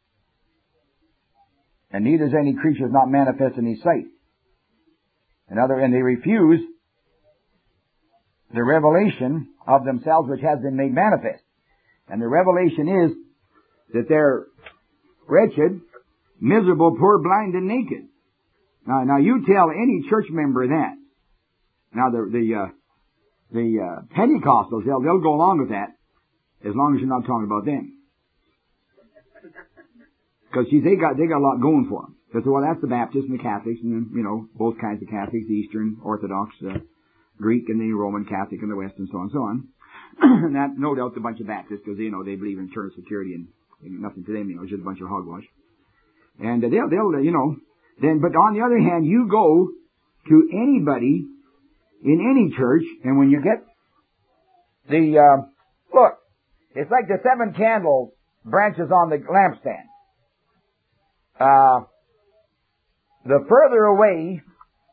And neither is any creature is not manifest in his sight. Another, and they refuse the revelation of themselves which has been made manifest. And the revelation is that they're wretched, miserable, poor, blind, and naked. Now, now you tell any church member that. Now the the uh, the uh, Pentecostals, they'll they'll go along with that as long as you're not talking about them. Because see, they got they got a lot going for them. They say, well, that's the Baptists and the Catholics, and then, you know, both kinds of Catholics, the Eastern Orthodox, uh, Greek, and the Roman Catholic in the West, and so on and so on. And that, no doubt, a bunch of Baptists, because, you know, they believe in eternal security, and, and nothing to them, you know, it's just a bunch of hogwash. And uh, they'll, they'll, uh, you know, then, but on the other hand, you go to anybody in any church, and when you get the, uh, look, it's like the seven candle branches on the lampstand. Uh, The further away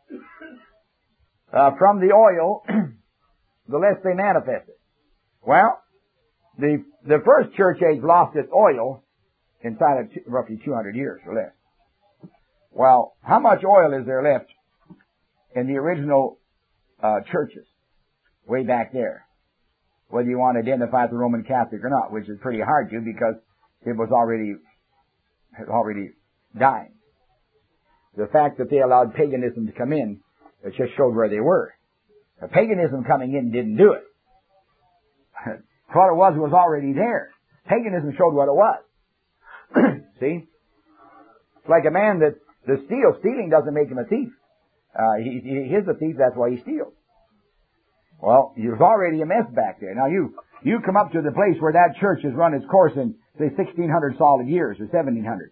uh, from the oil, the less they manifest it. Well, the the first church age lost its oil inside of two, roughly two hundred years or less. Well, how much oil is there left in the original uh, churches way back there? Whether you want to identify with the Roman Catholic or not, which is pretty hard to, because it was already already dying. The fact that they allowed paganism to come in, it just showed where they were. The paganism coming in didn't do it. What it was was already there. Paganism showed what it was. See? It's like a man that, that steals. Stealing doesn't make him a thief. Uh, he, he is a thief, that's why he steals. Well, there's already a mess back there. Now you, you come up to the place where that church has run its course in, say, sixteen hundred solid years or seventeen hundred.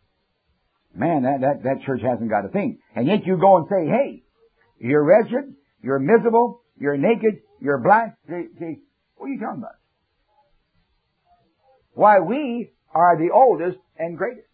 Man, that, that, that church hasn't got a thing. And yet you go and say, hey, you're wretched, you're miserable, you're naked, you're blind. See, see, what are you talking about? Why, we are the oldest and greatest.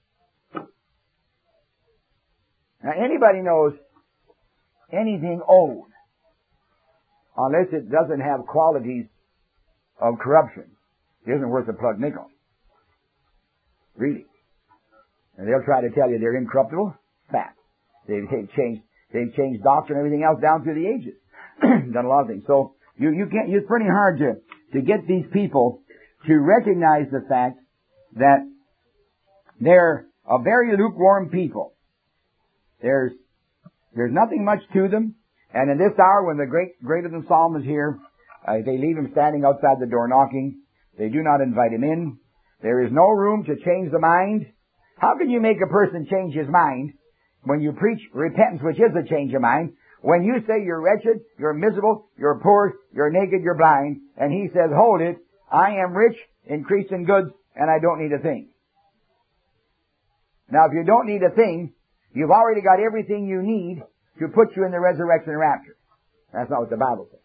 Now, anybody knows anything old, unless it doesn't have qualities of corruption, it isn't worth a plug nickel. Really. And they'll try to tell you they're incorruptible. Fact. They've, they've changed, they've changed doctrine and everything else down through the ages. Done a lot of things. So, you, you can't, it's pretty hard to, to get these people to recognize the fact that they're a very lukewarm people. There's, there's nothing much to them. And in this hour when the great, greater than Psalm is here, uh, they leave him standing outside the door knocking. They do not invite him in. There is no room to change the mind. How can you make a person change his mind when you preach repentance, which is a change of mind, when you say you're wretched, you're miserable, you're poor, you're naked, you're blind, and he says, hold it, I am rich, increased in goods, and I don't need a thing. Now, if you don't need a thing, you've already got everything you need to put you in the resurrection and rapture. That's not what the Bible says.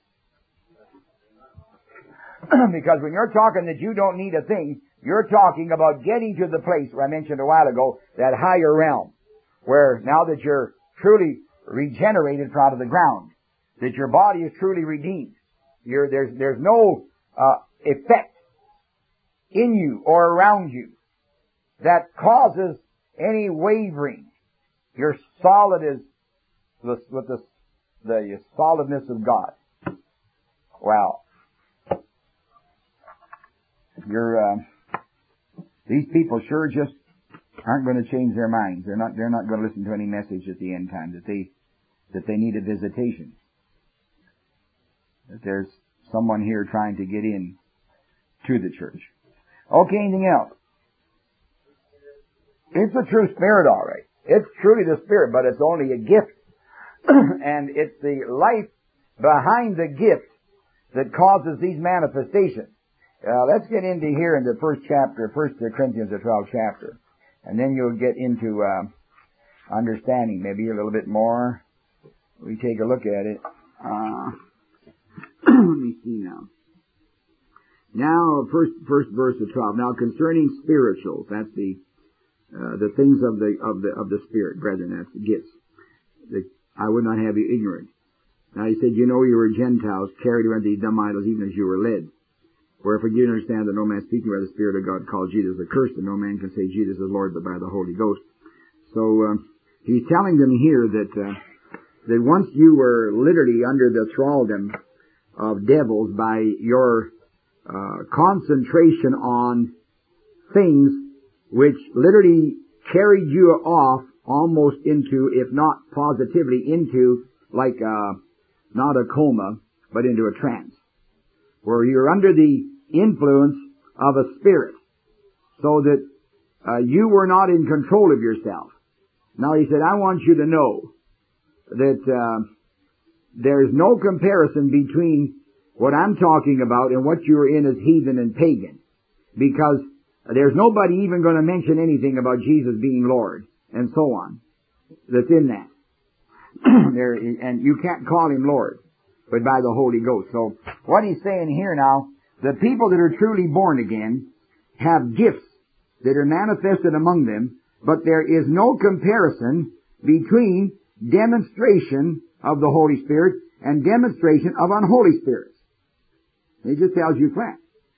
Because when you're talking that you don't need a thing, you're talking about getting to the place where I mentioned a while ago, that higher realm, where now that you're truly regenerated from out of the ground, that your body is truly redeemed, you're, there's, there's no uh, effect in you or around you that causes any wavering. You're solid as the, with the, the solidness of God. Well, you're, uh, these people sure just aren't going to change their minds. They're not, they're not going to listen to any message at the end time that they, that they need a visitation. That there's someone here trying to get in to the church. Okay, anything else? It's a true spirit, all right. It's truly the spirit, but it's only a gift. And it's the life behind the gift that causes these manifestations. Uh, let's get into here in the first chapter, First Corinthians, the twelfth chapter. And then you'll get into uh, understanding maybe a little bit more. We take a look at it. Uh, let me see now. Now, first first verse of twelve. Now, concerning spirituals, that's the uh, the things of the of the of the spirit, brethren. That's the gifts. The, I would not have you ignorant. Now, he said, you know, you were Gentiles, carried around these dumb idols, even as you were led. Wherefore you understand that no man speaking by the Spirit of God called Jesus accursed, and no man can say Jesus is Lord but by the Holy Ghost. So um, he's telling them here that uh, that once you were literally under the thraldom of devils by your uh, concentration on things which literally carried you off almost into, if not positively into, like uh, not a coma, but into a trance, where you're under the influence of a spirit, so that uh, you were not in control of yourself. Now he said, I want you to know that uh, there's no comparison between what I'm talking about and what you were in as heathen and pagan, because there's nobody even going to mention anything about Jesus being Lord and so on that's in that. there, and you can't call him Lord, but by the Holy Ghost. So what he's saying here now, the people that are truly born again have gifts that are manifested among them, but there is no comparison between demonstration of the Holy Spirit and demonstration of unholy spirits. It just tells you flat.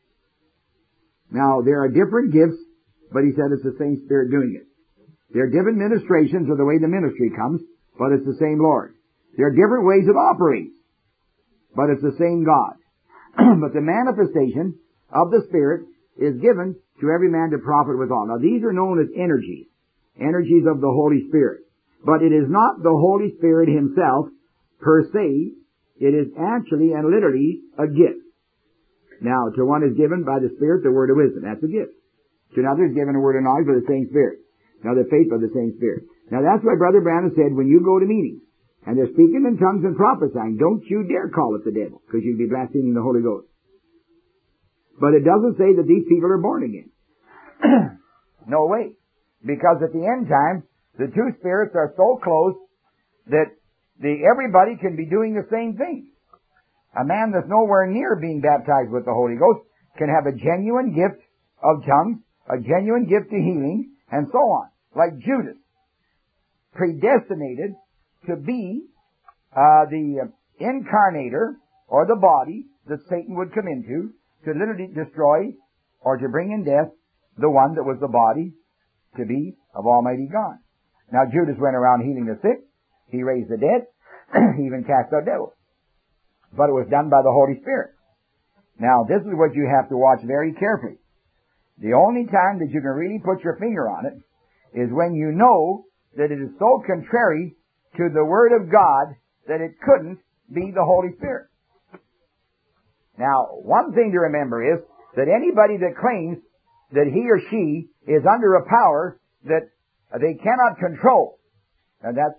Now, there are different gifts, but he said it's the same Spirit doing it. There are different ministrations of the way the ministry comes, but it's the same Lord. There are different ways of operating, but it's the same God. But the manifestation of the Spirit is given to every man to profit withal. Now, these are known as energies, energies of the Holy Spirit. But it is not the Holy Spirit himself per se. It is actually and literally a gift. Now, to one is given by the Spirit the word of wisdom. That's a gift. To another is given a word of knowledge by the same Spirit. Now, the faith by the same Spirit. Now, that's why Brother Branham said, when you go to meetings, and they're speaking in tongues and prophesying, don't you dare call it the devil, because you'd be blaspheming the Holy Ghost. But it doesn't say that these people are born again. No way. Because at the end time, the two spirits are so close that the, everybody can be doing the same thing. A man that's nowhere near being baptized with the Holy Ghost can have a genuine gift of tongues, a genuine gift of healing, and so on. Like Judas, predestinated to be uh, the incarnator, or the body that Satan would come into to literally destroy or to bring in death the one that was the body to be of Almighty God. Now Judas went around healing the sick, he raised the dead, he even cast out devils. But it was done by the Holy Spirit. Now this is what you have to watch very carefully. The only time that you can really put your finger on it is when you know that it is so contrary to the Word of God that it couldn't be the Holy Spirit. Now, one thing to remember is that anybody that claims that he or she is under a power that they cannot control, and that's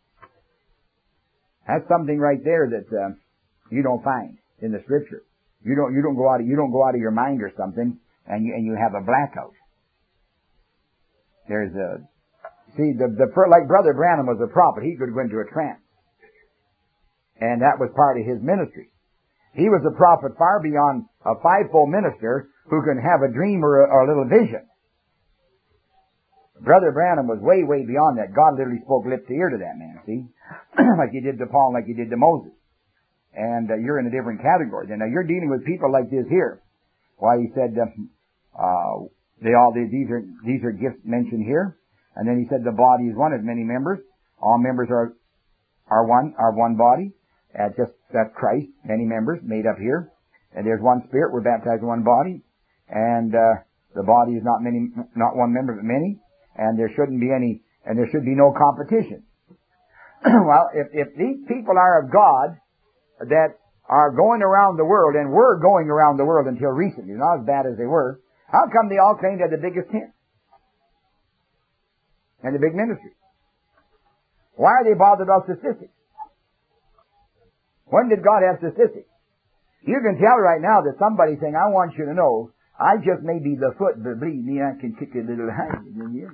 that's something right there that uh, you don't find in the Scripture. You don't you don't go out of, you don't go out of your mind or something, and you and you have a blackout. There's a see the the like Brother Branham was a prophet. He could go into a trance, and that was part of his ministry. He was a prophet far beyond a fivefold minister who can have a dream or a, or a little vision. Brother Branham was way, way beyond that. God literally spoke lip to ear to that man, see? Like he did to Paul, like he did to Moses. And uh, you're in a different category. Now you're dealing with people like this here. Why he said, uh, uh, they all, they, these are, these are gifts mentioned here. And then he said the body is one, has many members. All members are, are one, are one body. Uh, just, that's Christ, many members made up here. And there's one Spirit, we're baptized in one body. And, uh, the body is not many, not one member, but many. And there shouldn't be any, and there should be no competition. Well, if, if these people are of God that are going around the world, and were going around the world until recently, not as bad as they were, how come they all claim to have the biggest tent? And the big ministry? Why are they bothered about statistics? When did God have statistics? You can tell right now that somebody's saying, I want you to know, I just may be the foot, but believe me, I can kick a little higher than you.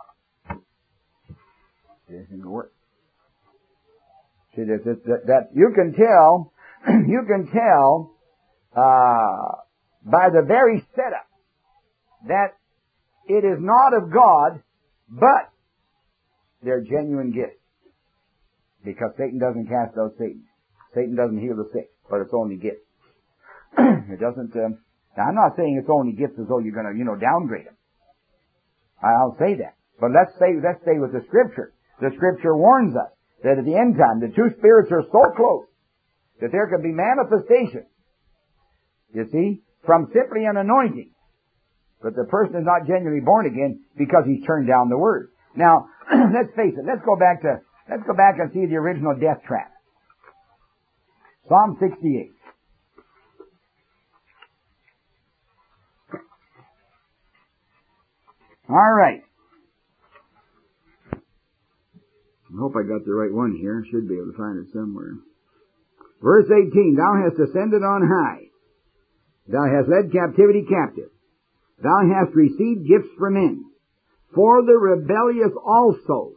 It doesn't work. See, that, that, that you can tell, you can tell, uh, by the very setup that it is not of God, but they're genuine gifts. Because Satan doesn't cast out Satan. Satan doesn't heal the sick, but it's only gifts. It doesn't, um, now I'm not saying it's only gifts as though you're gonna, you know, downgrade them. I'll say that. But let's say, let's stay with the Scripture. The Scripture warns us that at the end time, the two spirits are so close that there can be manifestation, you see, from simply an anointing. But the person is not genuinely born again because he's turned down the Word. Now, let's face it, let's go back to, let's go back and see the original death trap. Psalm sixty-eight. All right. I hope I got the right one here. Should be able to find it somewhere. Verse eighteen, Thou hast ascended on high. Thou hast led captivity captive. Thou hast received gifts from men. For the rebellious also,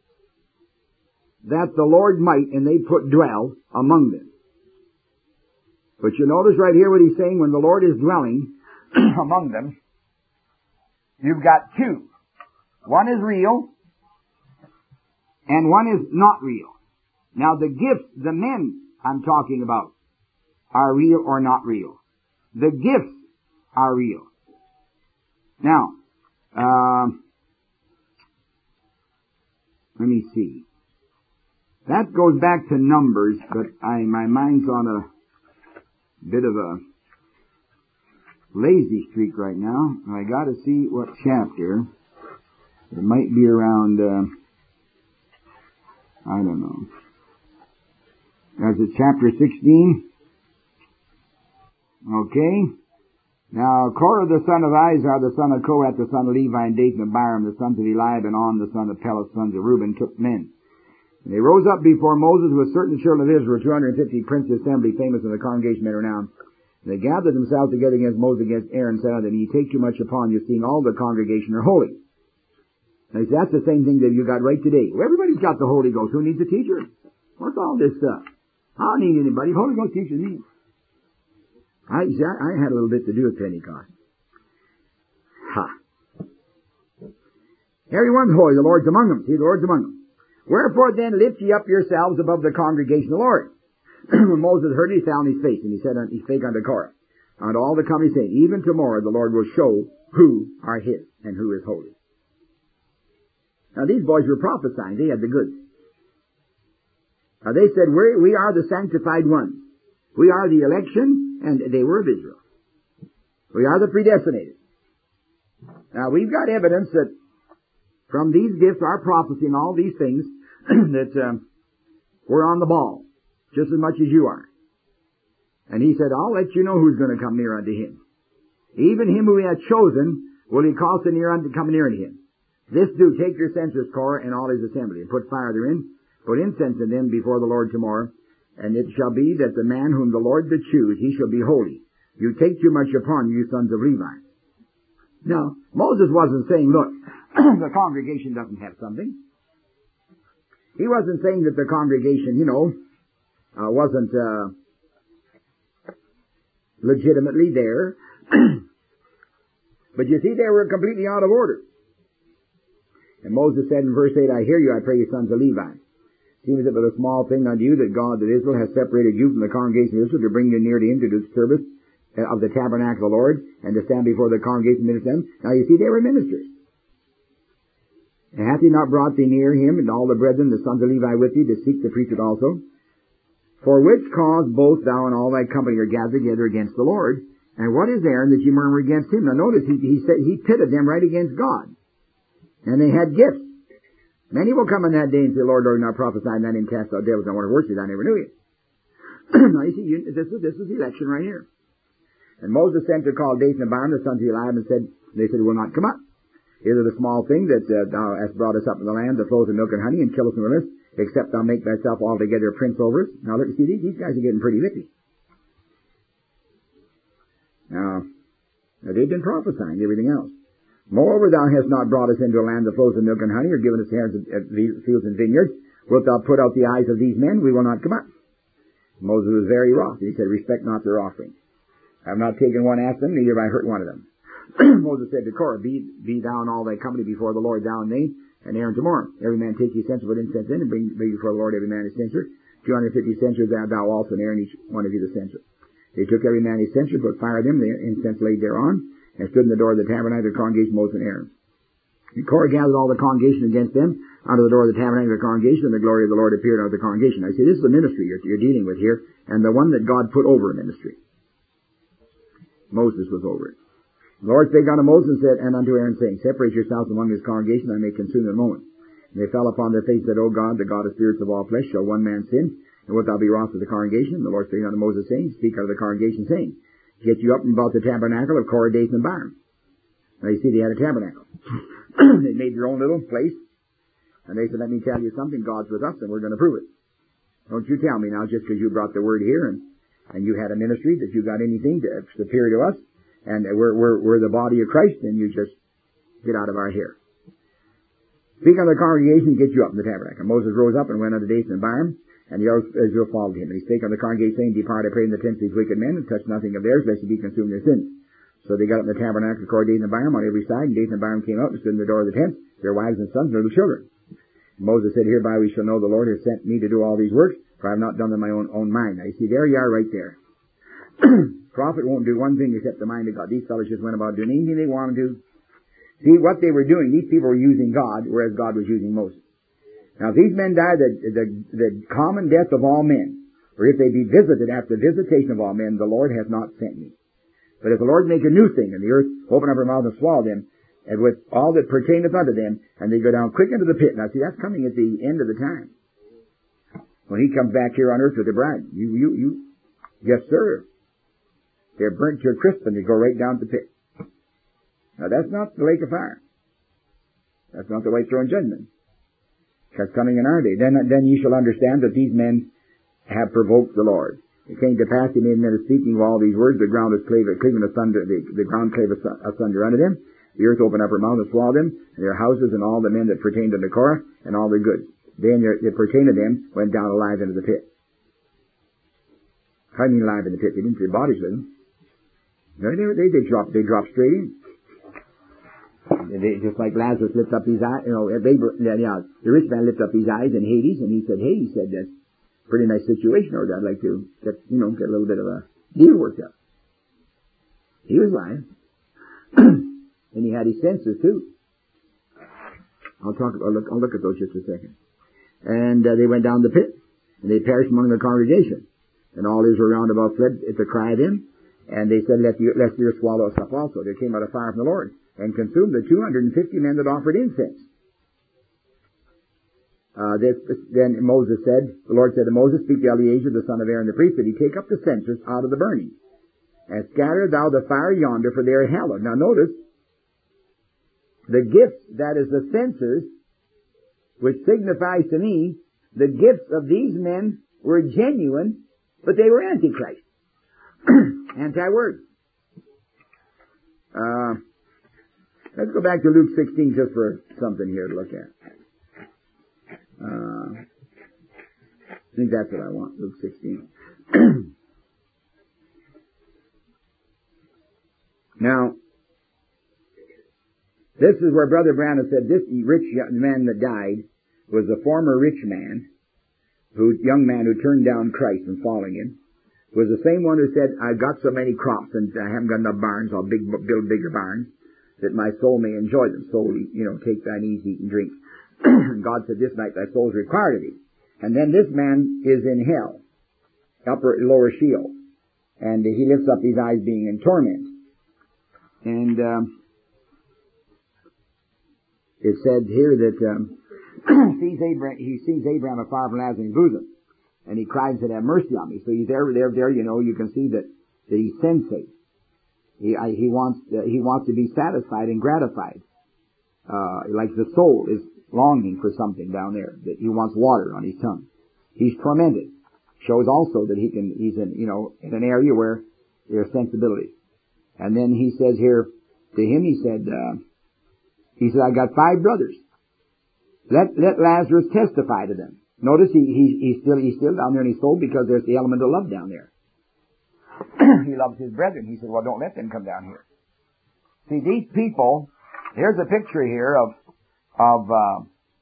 that the Lord might, and they put dwell among them. But you notice right here what he's saying, when the Lord is dwelling among them, you've got two. One is real, and one is not real. Now the gifts, the men I'm talking about, are real or not real. The gifts are real. Now, um, let me see. That goes back to Numbers, but I, my mind's on a bit of a lazy streak right now. I got to see what chapter. It might be around. Uh, I don't know. Is it chapter sixteen? Okay. Now, Korah the son of Izhar, the son of Kohath, the son of Levi, and Dathan, and Abiram, the sons of Eliab, and On, the son of Pelet, sons of Reuben, took men. And they rose up before Moses with certain children of Israel, two hundred fifty princes, assembly, famous in the congregation, men renowned. And they gathered themselves together against Moses, against Aaron, said unto them, Ye take too much upon you, seeing all the congregation are holy. And they said, that's the same thing that you got right today. Well, everybody's got the Holy Ghost. Who needs a teacher? What's all this stuff? I don't need anybody. The Holy Ghost teaches me. I, see, I, I had a little bit to do with Pentecost. Ha. Everyone's holy, the Lord's among them. See, the Lord's among them. Wherefore then lift ye up yourselves above the congregation of the Lord. When Moses heard it, he fell on his face, and he said, he spake unto Korah, unto all the company, saying, even tomorrow the Lord will show who are his and who is holy. Now these boys were prophesying. They had the goods. Now they said, we we are the sanctified ones. We are the election, and they were of Israel. We are the predestinated. Now we've got evidence that from these gifts, our prophecy and all these things, that um, we're on the ball, just as much as you are. And he said, I'll let you know who's going to come near unto him. Even him who he hath chosen will he cause to near unto come near unto him. This do, take your censers, Korah, and all his assembly, and put fire therein, put incense in them before the Lord tomorrow. And it shall be that the man whom the Lord doth choose, he shall be holy. You take too much upon you, sons of Levi. Now, Moses wasn't saying, look, the congregation doesn't have something. He wasn't saying that the congregation, you know, uh, wasn't uh, legitimately there. But you see, they were completely out of order. And Moses said in verse eight, I hear you, I pray you, sons of Levi. Seems it but a small thing unto you that God, that Israel, has separated you from the congregation of Israel to bring you near to him to do the service of the tabernacle of the Lord, and to stand before the congregation and minister them. Now you see, they were ministers. And hath he not brought thee near him, and all the brethren, the sons of Levi with thee, to seek the priesthood also? For which cause both thou and all thy company are gathered together against the Lord. And what is Aaron that ye murmur against him? Now notice, he, he said, he pitted them right against God. And they had gifts. Many will come in that day and say, Lord, Lord, now prophesy, and then cast out devils, and what of works I never knew you. Now you see, you, this is, this is election right here. And Moses sent to call Dathan and Abiram, the sons of Eliab, and said, they said, will not come up. Is it a small thing that uh, thou hast brought us up in the land that flows with milk and honey, and kill us in the wilderness, except thou make thyself altogether a prince over us? Now look, see, these, these guys are getting pretty lippy. Now, now, they've been prophesying everything else. Moreover, thou hast not brought us into a land that flows with milk and honey, or given us hairs of fields and vineyards. Wilt thou put out the eyes of these men? We will not come up. Moses was very wroth. He said, respect not their offering. I have not taken one after them, neither have I hurt one of them. Moses said to Korah, be, be thou and all thy company before the Lord, thou and they, and Aaron tomorrow. Every man take his censer, put incense in, and bring, bring before the Lord every man his censer. Two hundred fifty censers thou, thou also, and Aaron each one of you the censer. They took every man his censer, put fire them, the incense laid thereon, and stood in the door of the tabernacle of the congregation, Moses and Aaron. And Korah gathered all the congregation against them, unto the door of the tabernacle of the congregation, and the glory of the Lord appeared unto the congregation. I say, this is the ministry you're, you're dealing with here, and the one that God put over a ministry. Moses was over it. The Lord spake unto Moses and said, and unto Aaron, saying, separate yourselves among this congregation, I may consume in a moment. And they fell upon their face and said, O God, the God of spirits of all flesh, shall one man sin? And wilt thou be wroth with the congregation? And the Lord spake unto Moses, saying, speak unto the congregation, saying, get you up and about the tabernacle of Korah, Dathan, and Abiram. Now you see, they had a tabernacle. They made their own little place. And they said, let me tell you something, God's with us, and we're going to prove it. Don't you tell me now, just because you brought the word here, and, and you had a ministry, that you got anything to, superior to us, and we're, we're, we're the body of Christ, and you just get out of our hair. Speak unto the congregation, get you up in the tabernacle. And Moses rose up and went unto Dathan and Abiram, and the Israel followed him. And he spake unto the congregation, saying, depart, I pray, in the tents of these wicked men, and touch nothing of theirs, lest ye be consumed in their sins. So they got up in the tabernacle of Korah, Dathan and Abiram on every side, and Dathan and Abiram came out and stood in the door of the tent, their wives and sons and little children. And Moses said, hereby we shall know the Lord has sent me to do all these works, for I have not done them in my own, own mind. Now you see, there you are right there. Prophet won't do one thing except the mind of God. These fellows just went about doing anything they wanted to. See, what they were doing, these people were using God, whereas God was using Moses. Now, if these men die the, the, the common death of all men, or if they be visited after the visitation of all men, the Lord has not sent me. But if the Lord make a new thing, and the earth open up her mouth and swallow them, and with all that pertaineth unto them, and they go down quick into the pit. Now, see, that's coming at the end of the time. When he comes back here on earth with the bride. You, you, you, yes, sir. They're burnt to a crisp, and they go right down to the pit. Now, that's not the lake of fire. That's not the white throne judgment. That's coming in our day. Then, then you shall understand that these men have provoked the Lord. It came to pass, he made men of speaking of all these words, the ground was clave, cleaving asunder, the, the ground clave asunder unto them. The earth opened up her mouth and swallowed them, and their houses and all the men that pertained unto Korah, and all their goods. Then that pertained to them went down alive into the pit. How do you mean alive in the pit? They didn't take bodies with them. No, they, they, they dropped, they dropped straight in. They, just like Lazarus lifted up his eyes, you know, they, yeah, the rich man lifted up his eyes in Hades, and he said, hey, he said, that's a pretty nice situation, or I'd like to get, you know, get a little bit of a deal worked up. He was lying. And he had his senses too. I'll talk, I'll look, I'll look at those just a second. And uh, they went down the pit, and they perished among the congregation. And all Israel round about fled at the cry of him. And they said, let the, let the earth swallow us up also. There came out a fire from the Lord, and consumed the two hundred fifty men that offered incense. Uh, this, then Moses said, the Lord said to Moses, speak to Eleazar, the son of Aaron the priest, that he take up the censers out of the burning, and scatter thou the fire yonder, for they are hallowed. Now notice, the gifts, that is the censers, which signifies to me, the gifts of these men were genuine, but they were antichrist. Anti-word. Uh, let's go back to Luke sixteen just for something here to look at. Uh, I think that's what I want, Luke sixteen. Now, this is where Brother Branham said this rich man that died was a former rich man, who young man who turned down Christ and following him, was the same one who said, I've got so many crops and I haven't got enough barns, I'll big, build bigger barns, that my soul may enjoy them. Soul, you know, take thine ease, eat and drink. And God said, this night thy soul is required of thee. And then this man is in hell, upper, lower Sheol. And he lifts up his eyes being in torment. And, um, it said here that, um, sees Abraham, he sees Abraham afar from Lazarus' bosom. And he cries and said, have mercy on me. So he's there, there, there, you know, you can see that, that he's sensate. He, I, he wants, uh, he wants to be satisfied and gratified. Uh, like the soul is longing for something down there, that he wants water on his tongue. He's tormented. Shows also that he can, he's in, you know, in an area where there's sensibility. And then he says here, to him he said, uh, he said, I got five brothers. Let, let Lazarus testify to them. Notice he, he, he's still, he's still down there in his soul because there's the element of love down there. He loves his brethren. He said, well, don't let them come down here. See, these people, here's a picture here of, of, uh,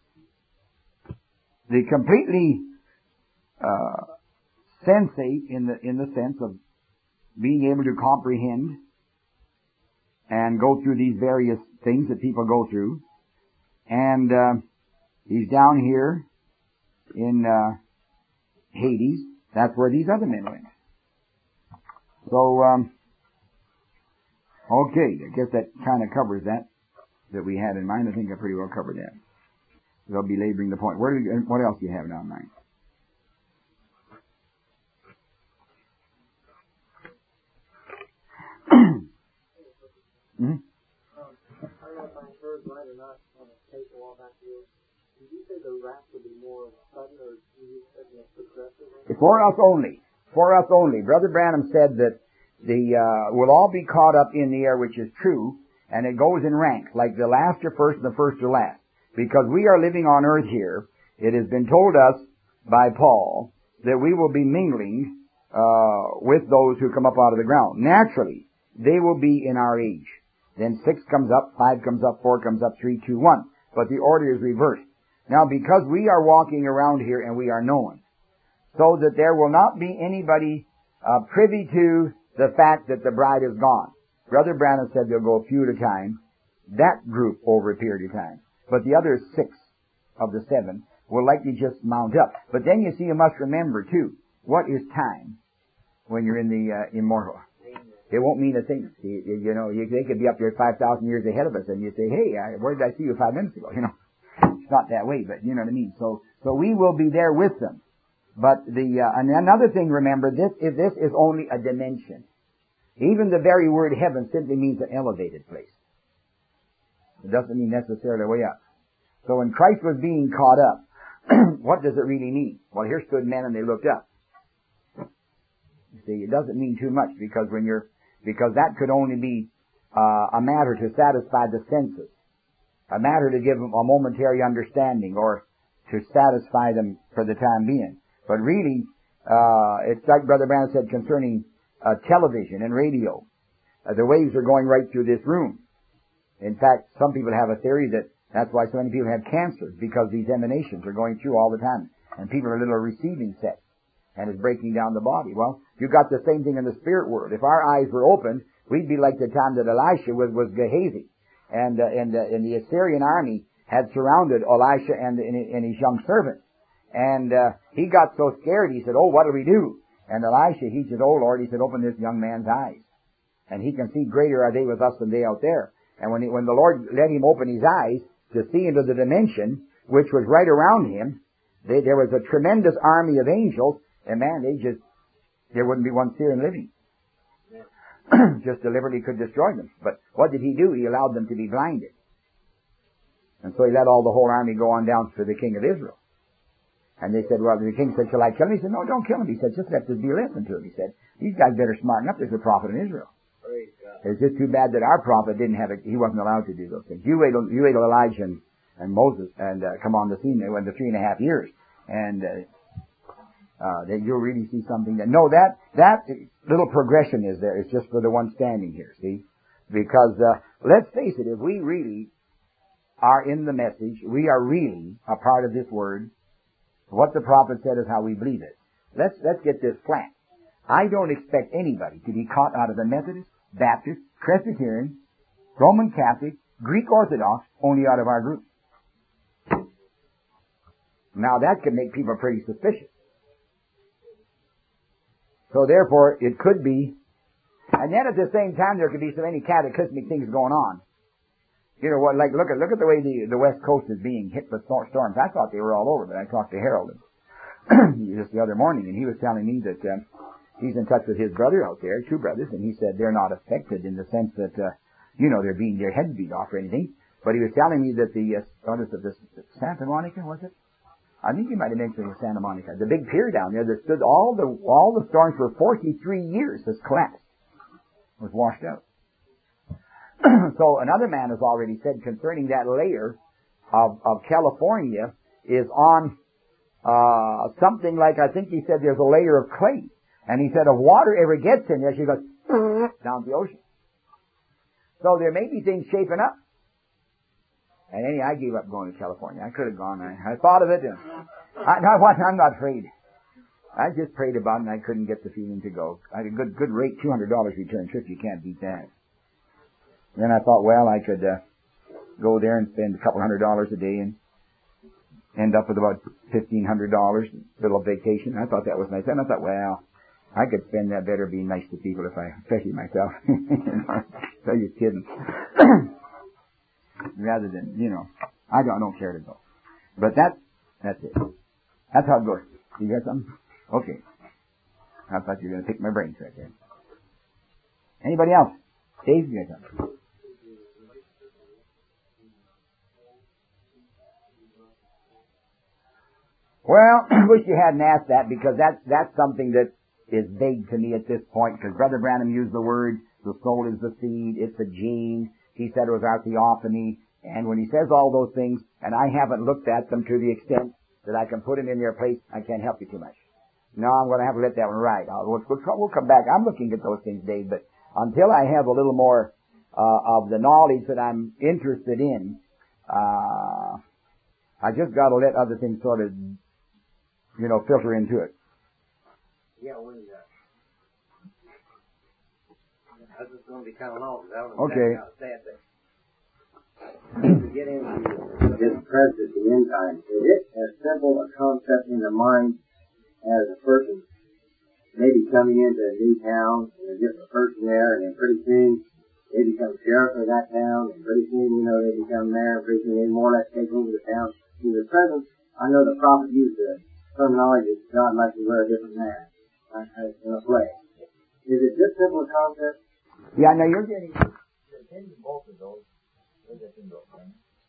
the completely, uh, sensate in the, in the sense of being able to comprehend and go through these various things that people go through. And, uh, he's down here in, uh, Hades. That's where these other men went. So, um, okay, I guess that kind of covers that, that we had in mind. I think I pretty well covered that. They'll be laboring the point. Where, what else do you have in mind? Mm-hmm. I don't know if I heard right or not on the tape a while back here. Did you say the rapture would be more sudden, or did you say it's progressive? For us only. For us only. Brother Branham said that the, uh, we'll all be caught up in the air, which is true, and it goes in ranks, like the last are first and the first are last. Because we are living on earth here, it has been told us by Paul that we will be mingling, uh, with those who come up out of the ground. Naturally, they will be in our age. Then six comes up, five comes up, four comes up, three, two, one. But the order is reversed. Now, because we are walking around here and we are known, so that there will not be anybody uh, privy to the fact that the bride is gone. Brother Branham said they'll go a few at a time, that group over a period of time. But the other six of the seven will likely just mount up. But then you see, you must remember too, what is time when you're in the uh, immortal? It won't mean a thing. You, you know, you, they could be up there five thousand years ahead of us, and you say, hey, I, where did I see you five minutes ago? You know, it's not that way, but you know what I mean. So, so we will be there with them. But the, uh, and another thing, remember, this, if this is only a dimension. Even the very word heaven simply means an elevated place. It doesn't mean necessarily way up. So when Christ was being caught up, what does it really mean? Well, here stood men and they looked up. You see, it doesn't mean too much because when you're, because that could only be uh, a matter to satisfy the senses, a matter to give them a momentary understanding, or to satisfy them for the time being. But really, uh, it's like Brother Branham said concerning uh, television and radio. Uh, the waves are going right through this room. In fact, some people have a theory that that's why so many people have cancer, because these emanations are going through all the time. And people are little receiving sets, and it's breaking down the body. Well, you got the same thing in the spirit world. If our eyes were open, we'd be like the time that Elisha was, was Gehazi. And, uh, and, uh, and the Assyrian army had surrounded Elisha and, and, and his young servant. And, uh, he got so scared, he said, oh, what do we do? And Elisha, he said, oh Lord, he said, open this young man's eyes. And he can see greater are they with us than they out there. And when he, when the Lord let him open his eyes to see into the dimension, which was right around him, they, there was a tremendous army of angels, and man, they just, there wouldn't be one Syrian living. Just deliberately could destroy them. But what did he do? He allowed them to be blinded. And so he let all the whole army go on down to the king of Israel. And they said, well, the king said, shall I kill him? He said, no, don't kill him. He said, just let this be listened to him. He said, these guys better smarten up. There's a prophet in Israel. It's just too bad that our prophet didn't have it. He wasn't allowed to do those things. You wait till, you wait till Elijah and, and Moses and uh, come on the scene. They went to three and a half years. And uh, uh, then you'll really see something that, no, that, that little progression is there. It's just for the one standing here, see? Because, uh, let's face it, if we really are in the message, we are really a part of this word. What the prophet said is how we believe it. Let's, let's get this flat. I don't expect anybody to be caught out of the Methodist, Baptist, Presbyterian, Roman Catholic, Greek Orthodox, only out of our group. Now that could make people pretty suspicious. So therefore, it could be, and then at the same time there could be so many cataclysmic things going on. You know what, like look at, look at the way the, the West Coast is being hit with storms. I thought they were all over, but I talked to Harold just the other morning, and he was telling me that, uh, he's in touch with his brother out there, two brothers, and he said they're not affected in the sense that, uh, you know, they're being, their heads beat off or anything. But he was telling me that the, uh, what is it, the Santa Monica, was it? I think he might have mentioned it was Santa Monica. The big pier down there that stood all the, all the storms for forty-three years has collapsed. Was washed out. So another man has already said concerning that layer of, of California is on, uh, something like, I think he said there's a layer of clay. And he said if water ever gets in there, she goes down the ocean. So there may be things shaping up. And anyway, I gave up going to California. I could have gone. I, I thought of it. And I, I, I'm not afraid. I just prayed about it, and I couldn't get the feeling to go. I had a good, good rate, two hundred dollars return trip. You can't beat that. Then I thought, well, I could uh, go there and spend a couple hundred dollars a day and end up with about fifteen hundred dollars, little vacation. I thought that was nice. And I thought, well, I could spend that better being nice to people if I, especially myself. So you're kidding. Rather than, you know, I don't, I don't care to go. But that, that's it. That's how it goes. You got something? Okay. I thought you were going to pick my brains right there. Anybody else? Dave, you got something? Well, I wish you hadn't asked that, because that's, that's something that is vague to me at this point, because Brother Branham used the word, the soul is the seed, it's a gene. He said it was our theophany. And when he says all those things, and I haven't looked at them to the extent that I can put them in their place, I can't help you too much. No, I'm going to have to let that one ride. I'll, we'll, we'll come back. I'm looking at those things, Dave, but until I have a little more uh, of the knowledge that I'm interested in, uh, I just got to let other things sort of, you know, filter into it. Yeah, when uh, I was just going to be kind of long, because I don't know okay. exactly how to say it, but to get into this present at the end time, is it as simple a concept in the mind as a person maybe coming into a new town, and there's just a person there, and then pretty soon they become sheriff of that town, and pretty soon, you know, they become mayor, and pretty soon they more or less take over the town. In the present, I know the prophet used the terminology that God might be wear a different man in a play. Is it this simple a concept? Yeah, now you're getting, you're getting both of those. You're getting both of them.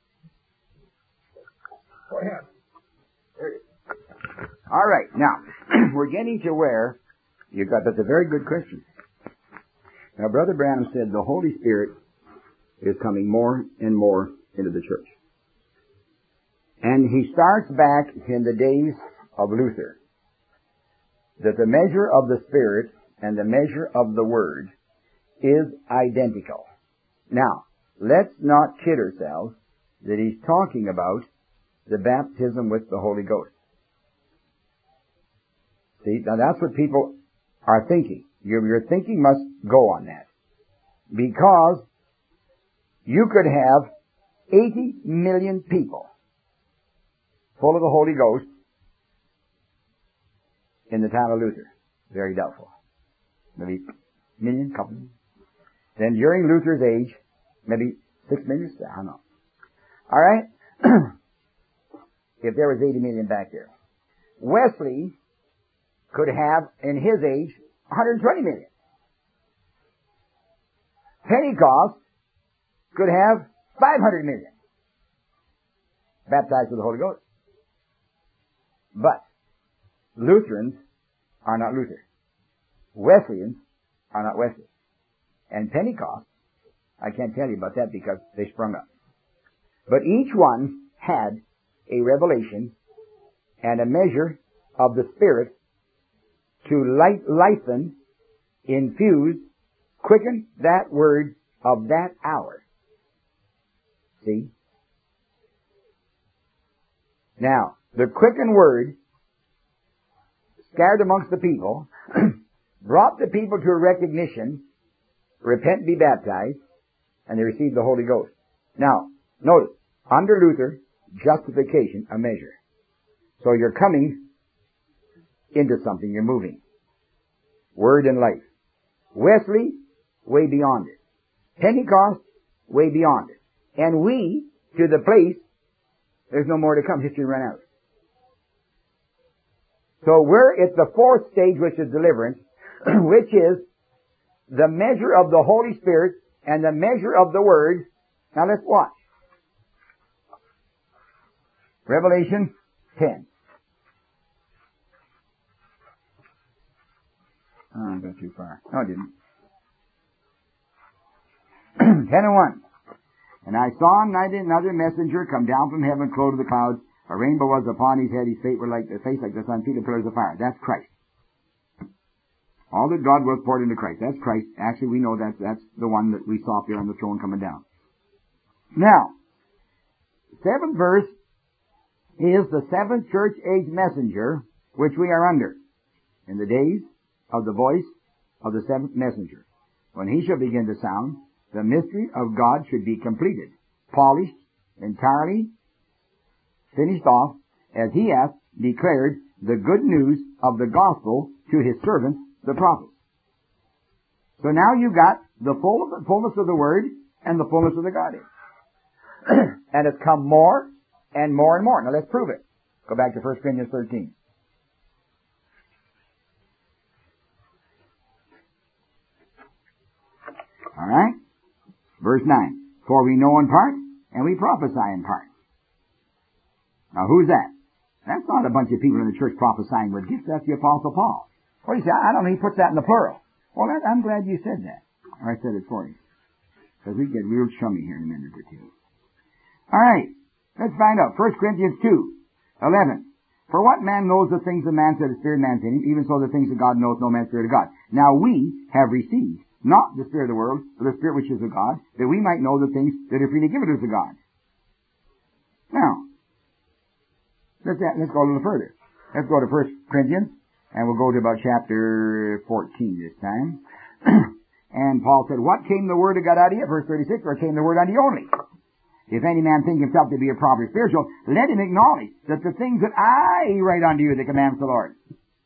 Go ahead. There it is. All right, now, we're getting to where you got, that's a very good question. Now, Brother Branham said the Holy Spirit is coming more and more into the church. And he starts back in the days of Luther, that the measure of the Spirit and the measure of the Word is identical. Now, let's not kid ourselves that he's talking about the baptism with the Holy Ghost. See, now that's what people are thinking. Your, your thinking must go on that. Because you could have eighty million people full of the Holy Ghost in the time of Luther. Very doubtful. Maybe a million, couple. Then during Luther's age, maybe six million, I don't know. All right? If there was eighty million back there. Wesley could have, in his age, one hundred twenty million. Pentecost could have five hundred million baptized with the Holy Ghost. But Lutherans are not Luther. Wesleyans are not Wesley. And Pentecost, I can't tell you about that because they sprung up. But each one had a revelation and a measure of the Spirit to light, lighten, infuse, quicken that word of that hour. See? Now, the quickened word scattered amongst the people brought the people to a recognition, repent, be baptized, and they received the Holy Ghost. Now, notice, under Luther, justification, a measure. So you're coming into something, you're moving. Word and life. Wesley, way beyond it. Pentecost, way beyond it. And we, to the place, there's no more to come, history ran out. So we're at the fourth stage, which is deliverance, which is the measure of the Holy Spirit and the measure of the Word. Now let's watch. Revelation ten. Oh, I got too far. No, I didn't. ten and one. And I saw another messenger come down from heaven, clothed with the clouds. A rainbow was upon his head. His face were like the face like the sun, feet of pillars of fire. That's Christ. All that God was poured into Christ. That's Christ. Actually, we know that that's the one that we saw up there on the throne coming down. Now, seventh verse is the seventh church age messenger, which we are under. In the days of the voice of the seventh messenger. When he shall begin to sound, the mystery of God should be completed, polished, entirely finished off, as he hath declared the good news of the gospel to his servants, the prophets. So now you've got the full, fullness of the Word and the fullness of the Godhead. And it's come more and more and more. Now let's prove it. Go back to First Corinthians thirteen. All right? Verse nine. For we know in part, and we prophesy in part. Now who's that? That's not a bunch of people in the church prophesying with gifts. That's the Apostle Paul. Well, you say, I don't know, he puts that in the plural. Well, that, I'm glad you said that. Or I said it for you. Because we get real chummy here in a minute or two. All right. Let's find out. First Corinthians two, eleven. For what man knows the things of man said the Spirit of man's in him, even so the things of God knows no man Spirit of God. Now we have received not the Spirit of the world, but the Spirit which is of God, that we might know the things that are freely given us of God. Now, let's, let's go a little further. Let's go to First Corinthians, and we'll go to about chapter fourteen this time. And Paul said, what came the word of God out of you? Verse thirty-six, or came the word unto you only? If any man think himself to be a prophet spiritual, let him acknowledge that the things that I write unto you, the commandments of the Lord.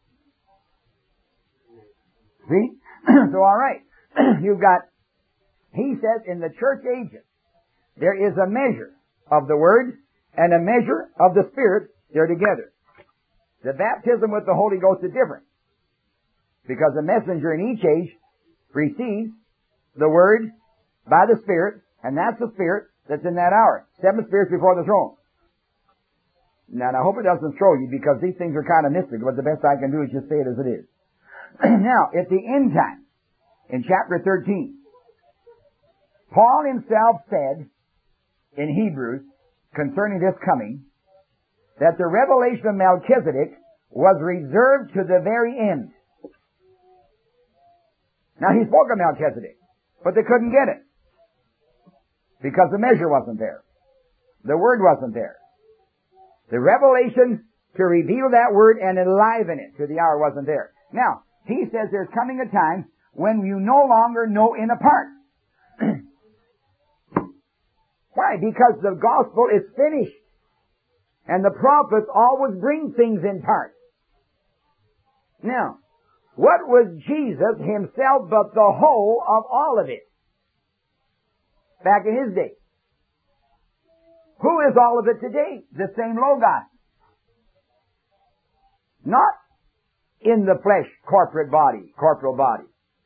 See? So all right. You've got, he says, in the church ages, there is a measure of the Word and a measure of the Spirit. They're together. The baptism with the Holy Ghost is different. Because the messenger in each age receives the Word by the Spirit, and that's the Spirit that's in that hour. Seven spirits before the throne. Now, I hope it doesn't throw you, because these things are kind of mystical, but the best I can do is just say it as it is. Now, at the end time, in chapter thirteen, Paul himself said in Hebrews concerning this coming, that the revelation of Melchizedek was reserved to the very end. Now, he spoke of Melchizedek, but they couldn't get it because the measure wasn't there. The word wasn't there. The revelation to reveal that word and enliven it to the hour wasn't there. Now, he says there's coming a time when you no longer know in a part. Why? Because the gospel is finished. And the prophets always bring things in part. Now, what was Jesus himself but the whole of all of it? Back in his day. Who is all of it today? The same Logos. Not in the flesh, corporate body, corporal body.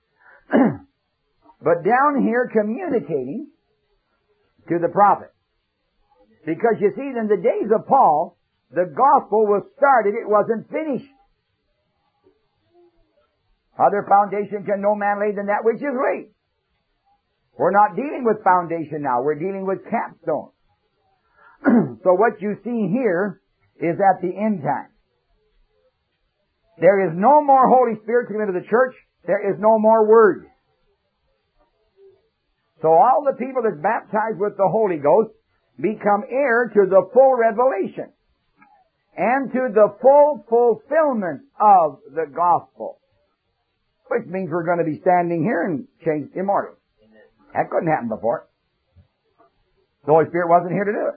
But down here communicating to the prophet. Because you see, in the days of Paul, the gospel was started, it wasn't finished. Other foundation can no man lay than that which is laid. We're not dealing with foundation now, we're dealing with capstone. So what you see here is at the end time. There is no more Holy Spirit to come into the church, there is no more Word. So all the people that's baptized with the Holy Ghost become heir to the full revelation and to the full fulfillment of the gospel. Which means we're going to be standing here and changed immortal. That couldn't happen before. The Holy Spirit wasn't here to do it.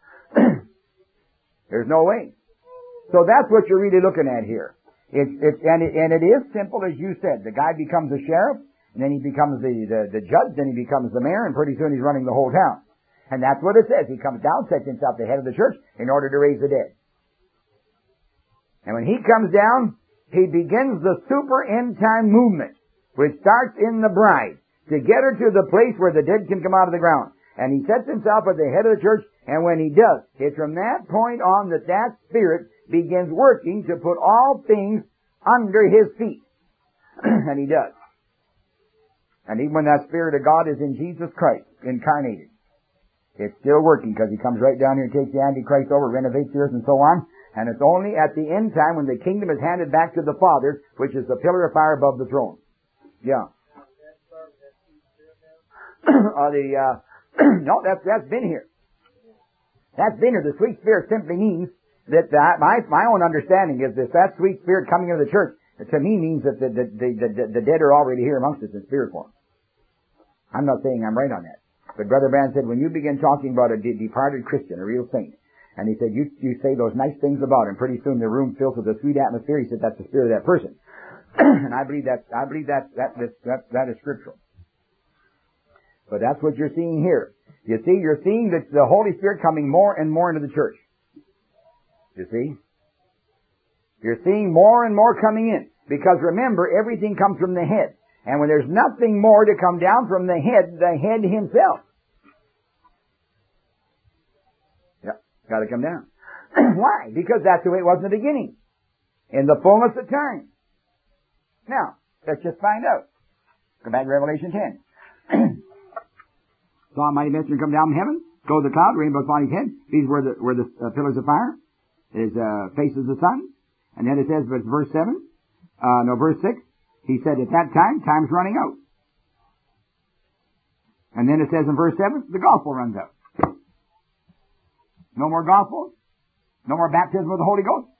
There's no way. So that's what you're really looking at here. It's, it's, and, it, and it is simple as you said. The guy becomes a sheriff, and then he becomes the, the, the judge, then he becomes the mayor, and pretty soon he's running the whole town. And that's what it says. He comes down, sets himself the head of the church in order to raise the dead. And when he comes down, he begins the super end time movement, which starts in the bride, to get her to the place where the dead can come out of the ground. And he sets himself at the head of the church, and when he does, it's from that point on that that Spirit begins working to put all things under his feet. And he does. And even when that Spirit of God is in Jesus Christ, incarnated, it's still working because he comes right down here and takes the Antichrist over, renovates the earth and so on. And it's only at the end time when the kingdom is handed back to the Father, which is the pillar of fire above the throne. Yeah. uh, the, uh, no, that's, that's been here. That's been here. The sweet Spirit simply means that, that my, my own understanding is that that sweet Spirit coming into the church, to me means that the, the, the, the, the dead are already here amongst us in spirit form. I'm not saying I'm right on that. But Brother Brand said, when you begin talking about a de- departed Christian, a real saint, and he said, you, you say those nice things about him, pretty soon the room fills with a sweet atmosphere. He said, that's the spirit of that person. And I believe that, I believe that, that, that, that, that is scriptural. But that's what you're seeing here. You see, you're seeing that the Holy Spirit coming more and more into the church. You see? You're seeing more and more coming in. Because remember, everything comes from the head. And when there's nothing more to come down from the head, the head himself. Yep, got to come down. Why? Because that's the way it was in the beginning. In the fullness of time. Now, let's just find out. Go back to Revelation ten. Saw a mighty messenger come down from heaven, go to the cloud, rainbow upon his head. These were the, were the uh, pillars of fire. His uh, face is the sun. And then it says, but verse seven, uh, no, verse six, he said, at that time, time's running out. And then it says in verse seven, the gospel runs out. No more gospel. No more baptism of the Holy Ghost.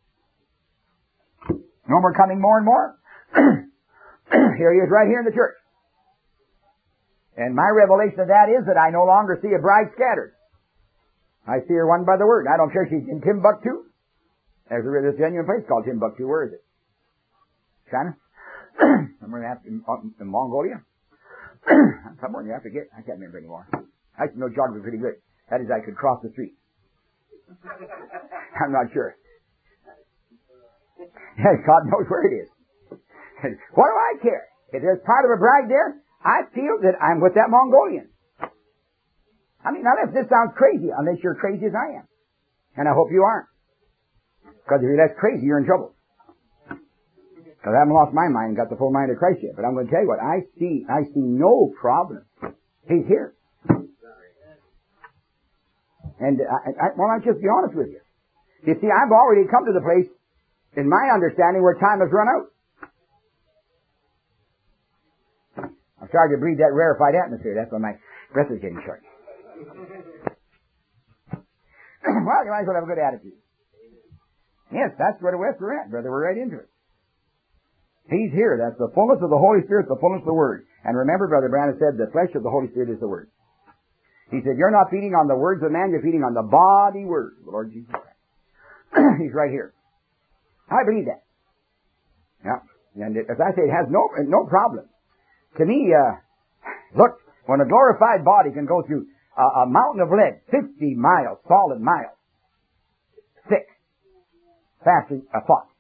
No more coming more and more. Here he is right here in the church. And my revelation of that is that I no longer see a bride scattered. I see her one by the word. I don't care if she's in Timbuktu. There's a, there's a genuine place called Timbuktu. Where is it? China? Somewhere in, in Mongolia? Somewhere in Africa. I can't remember anymore. I used to know geography pretty good. That is, I could cross the street. I'm not sure. God knows where it is. What do I care? If there's part of a bride there, I feel that I'm with that Mongolian. I mean, now if this sounds crazy, unless you're crazy as I am. And I hope you aren't. Because if you're less crazy, you're in trouble. Because I haven't lost my mind and got the full mind of Christ yet. But I'm going to tell you what, I see, I see no problem. He's here. And I, I, well, I'll just be honest with you. You see, I've already come to the place, in my understanding, where time has run out. I'm starting to breathe that rarefied atmosphere. That's why my breath is getting short. Well, you might as well have a good attitude. Yes, that's where we're at, brother. We're right into it. He's here. That's the fullness of the Holy Spirit, the fullness of the Word. And remember, Brother Brandon said, the flesh of the Holy Spirit is the Word. He said, you're not feeding on the words of man, you're feeding on the body word of the Lord Jesus Christ. He's right here. I believe that. Yeah. And it, as I say, it has no, no problem. To me, uh, look, when a glorified body can go through a, a mountain of lead, fifty miles, solid miles, thick, fast as a thought,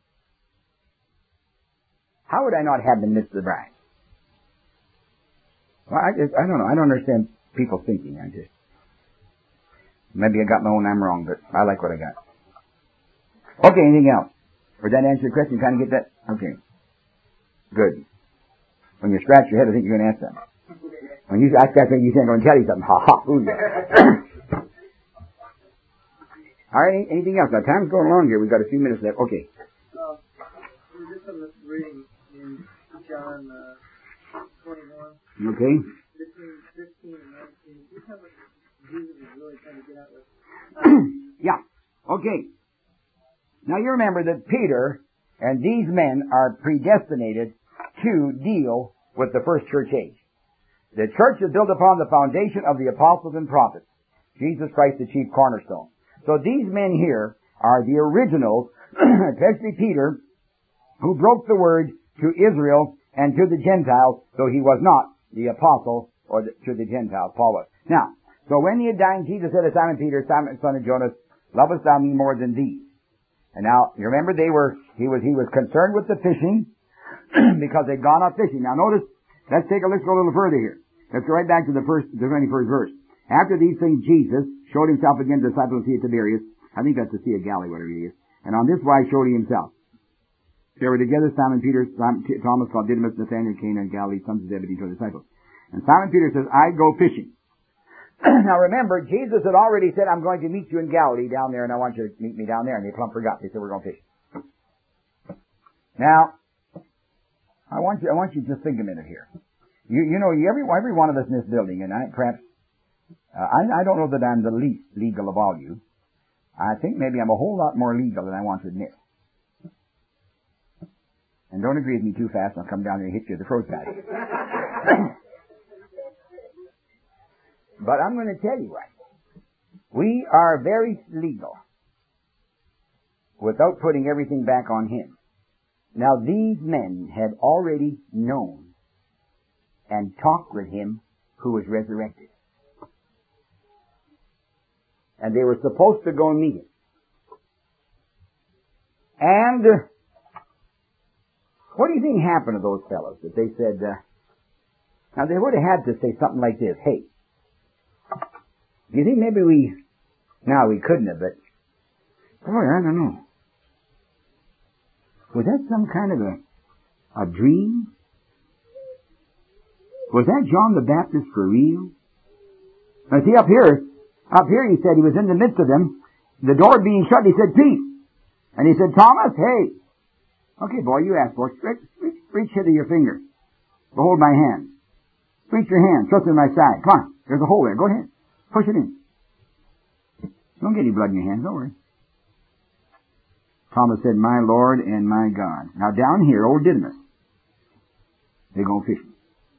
how would I not have them miss the bride? Well, I just, I don't know. I don't understand people's thinking. I just, maybe I got my own, I'm wrong, but I like what I got. Okay, anything else? Would that answer your question? You kind of get that? Okay. Good. When you scratch your head, I think you're going to ask something. When you ask that thing, you think I'm going to tell you something. Ha ha. Ooh, yeah. All right, anything else? Now, time's going along here. We've got a few minutes left. Okay. Uh, we're just on this reading in John uh, twenty-one. Okay. Between fifteen and nineteen. Do you have what Jesus is really trying to get at with? Yeah. Okay. Now you remember that Peter and these men are predestinated to deal with the first church age. The church is built upon the foundation of the apostles and prophets. Jesus Christ, the chief cornerstone. So these men here are the originals, especially Peter, who broke the word to Israel and to the Gentiles, though he was not the apostle or the, to the Gentiles, Paul was. Now, so when he had died, Jesus said to Simon Peter, Simon, son of Jonas, lovest thou me more than these? And now, you remember they were, he was, he was concerned with the fishing because they'd gone out fishing. Now notice, let's take a, let's go a little further here. Let's go right back to the first, the twenty-first verse. After these things, Jesus showed himself again to the disciples of the Sea of Tiberias. I think that's the Sea of Galilee, whatever it is. And on this wise showed he himself. There were together Simon Peter, Simon, Thomas called Didymus, Nathanael, Cana, and Galilee, sons of Zebedee, to the disciples. And Simon Peter says, I go fishing. Now remember, Jesus had already said, I'm going to meet you in Galilee down there, and I want you to meet me down there. And they plumb forgot. They said, we're going fishing. Now, I want you, I want you to just think a minute here. You, you know, every, every one of us in this building, and I, perhaps, uh, I, I don't know that I'm the least legal of all you. I think maybe I'm a whole lot more legal than I want to admit. And don't agree with me too fast, I'll come down there and hit you with the throat patty. But I'm going to tell you what. We are very legal without putting everything back on him. Now these men had already known and talked with him who was resurrected. And they were supposed to go and meet him. And uh, what do you think happened to those fellows that they said, uh, now they would have had to say something like this, hey, do you think maybe we, no, we couldn't have, but, boy, I don't know. Was that some kind of a, a dream? Was that John the Baptist for real? Now see, up here, up here he said he was in the midst of them, the door being shut, he said, peace. And he said, Thomas, hey. Okay, boy, you asked for it. Reach, reach, reach hither your finger. Behold my hand. Reach your hand. Thrust it in my side. Come on. There's a hole there. Go ahead. Push it in. Don't get any blood in your hands. Don't worry. Thomas said, my Lord and my God. Now down here, old Didymus, they go fishing.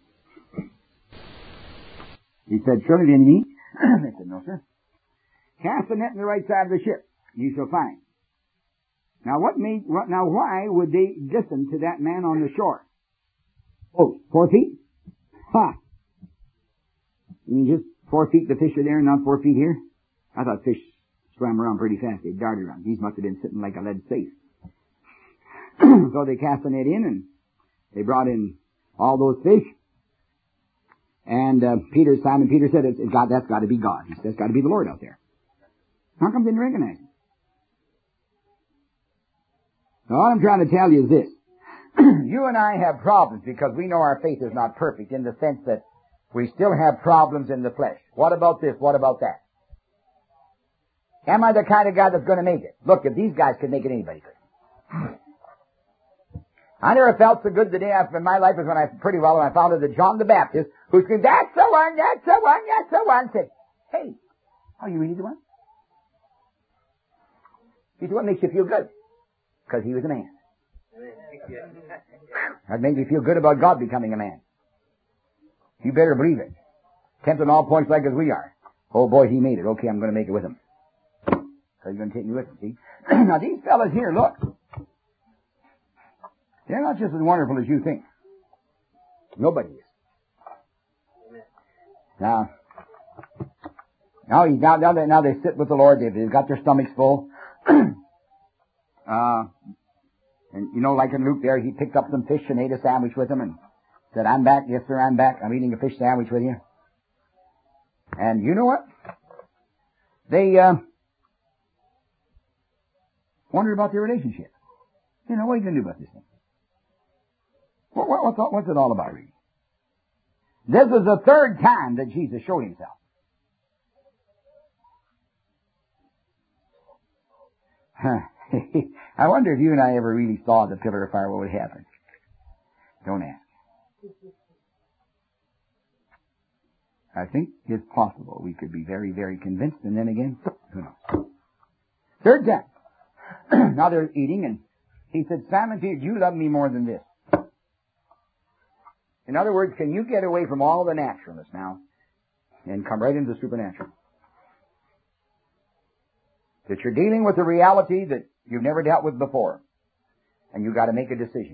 He said, surely didn't eat? They said, no, sir. Cast the net in the right side of the ship. You shall find. Now what made, what, now why would they listen to that man on the shore? Oh, four feet? Ha! You mean just four feet the fish are there and not four feet here? I thought fish swam around pretty fast. They darted around. These must have been sitting like a lead safe. So they cast the net in and they brought in all those fish. And uh, Peter, Simon Peter said, it's, it's got, that's got to be God. He said, that's got to be the Lord out there. How come they didn't recognize him? Now, all I'm trying to tell you is this. You and I have problems because we know our faith is not perfect in the sense that we still have problems in the flesh. What about this? What about that? Am I the kind of guy that's going to make it? Look, if these guys could make it, anybody could. I never felt so good the day after my life as when I, pretty well, when I found out that John the Baptist, who screamed, that's the one, that's the one, that's the one, said, hey, are you really the one? He said, what makes you feel good? Because he was a man. That made me feel good about God becoming a man. You better believe it. Tempted on all points like as we are. Oh boy, he made it. Okay, I'm going to make it with him. So he's going to take me with him, see? Now these fellas here, look. They're not just as wonderful as you think. Nobody is. Now, now, he, now, now, they, now they sit with the Lord. They've, they've got their stomachs full. uh, and you know, like in Luke there, he picked up some fish and ate a sandwich with them and said, I'm back. Yes, sir, I'm back. I'm eating a fish sandwich with you. And you know what? They uh, wondered about their relationship. You know, what are you going to do about this thing? What, what, what's, what's it all about, really? This is the third time that Jesus showed himself. I wonder if you and I ever really saw the pillar of fire, what would happen? Don't ask. I think it's possible we could be very, very convinced, and then again, who knows? Third time. Now they're eating, and he said, Simon Peter, you love me more than this. In other words, can you get away from all the naturalness now and come right into the supernatural? That you're dealing with a reality that you've never dealt with before, and you've got to make a decision.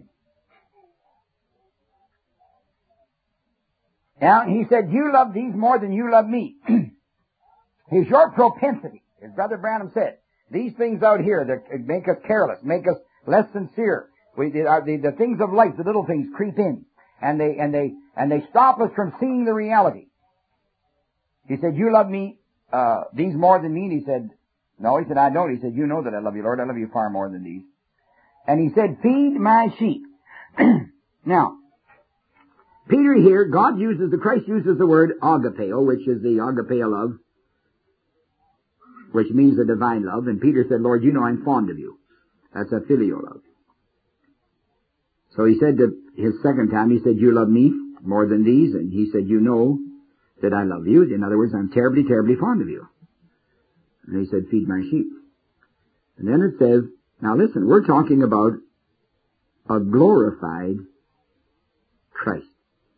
Now, he said, you love these more than you love me. It's your propensity, as Brother Branham said. These things out here that make us careless, make us less sincere. We, the, the, the things of life, the little things creep in. And they, and they, and they stop us from seeing the reality. He said, you love me, uh, these more than me? And he said, no. He said, I don't. He said, you know that I love you, Lord. I love you far more than these. And he said, feed my sheep. Now, Peter here, God uses, the Christ uses the word agapeo, which is the agapeo love, which means the divine love. And Peter said, Lord, you know I'm fond of you. That's a filial love. So he said to his second time, he said, you love me more than these. And he said, you know that I love you. In other words, I'm terribly, terribly fond of you. And he said, feed my sheep. And then it says, now listen, we're talking about a glorified Christ.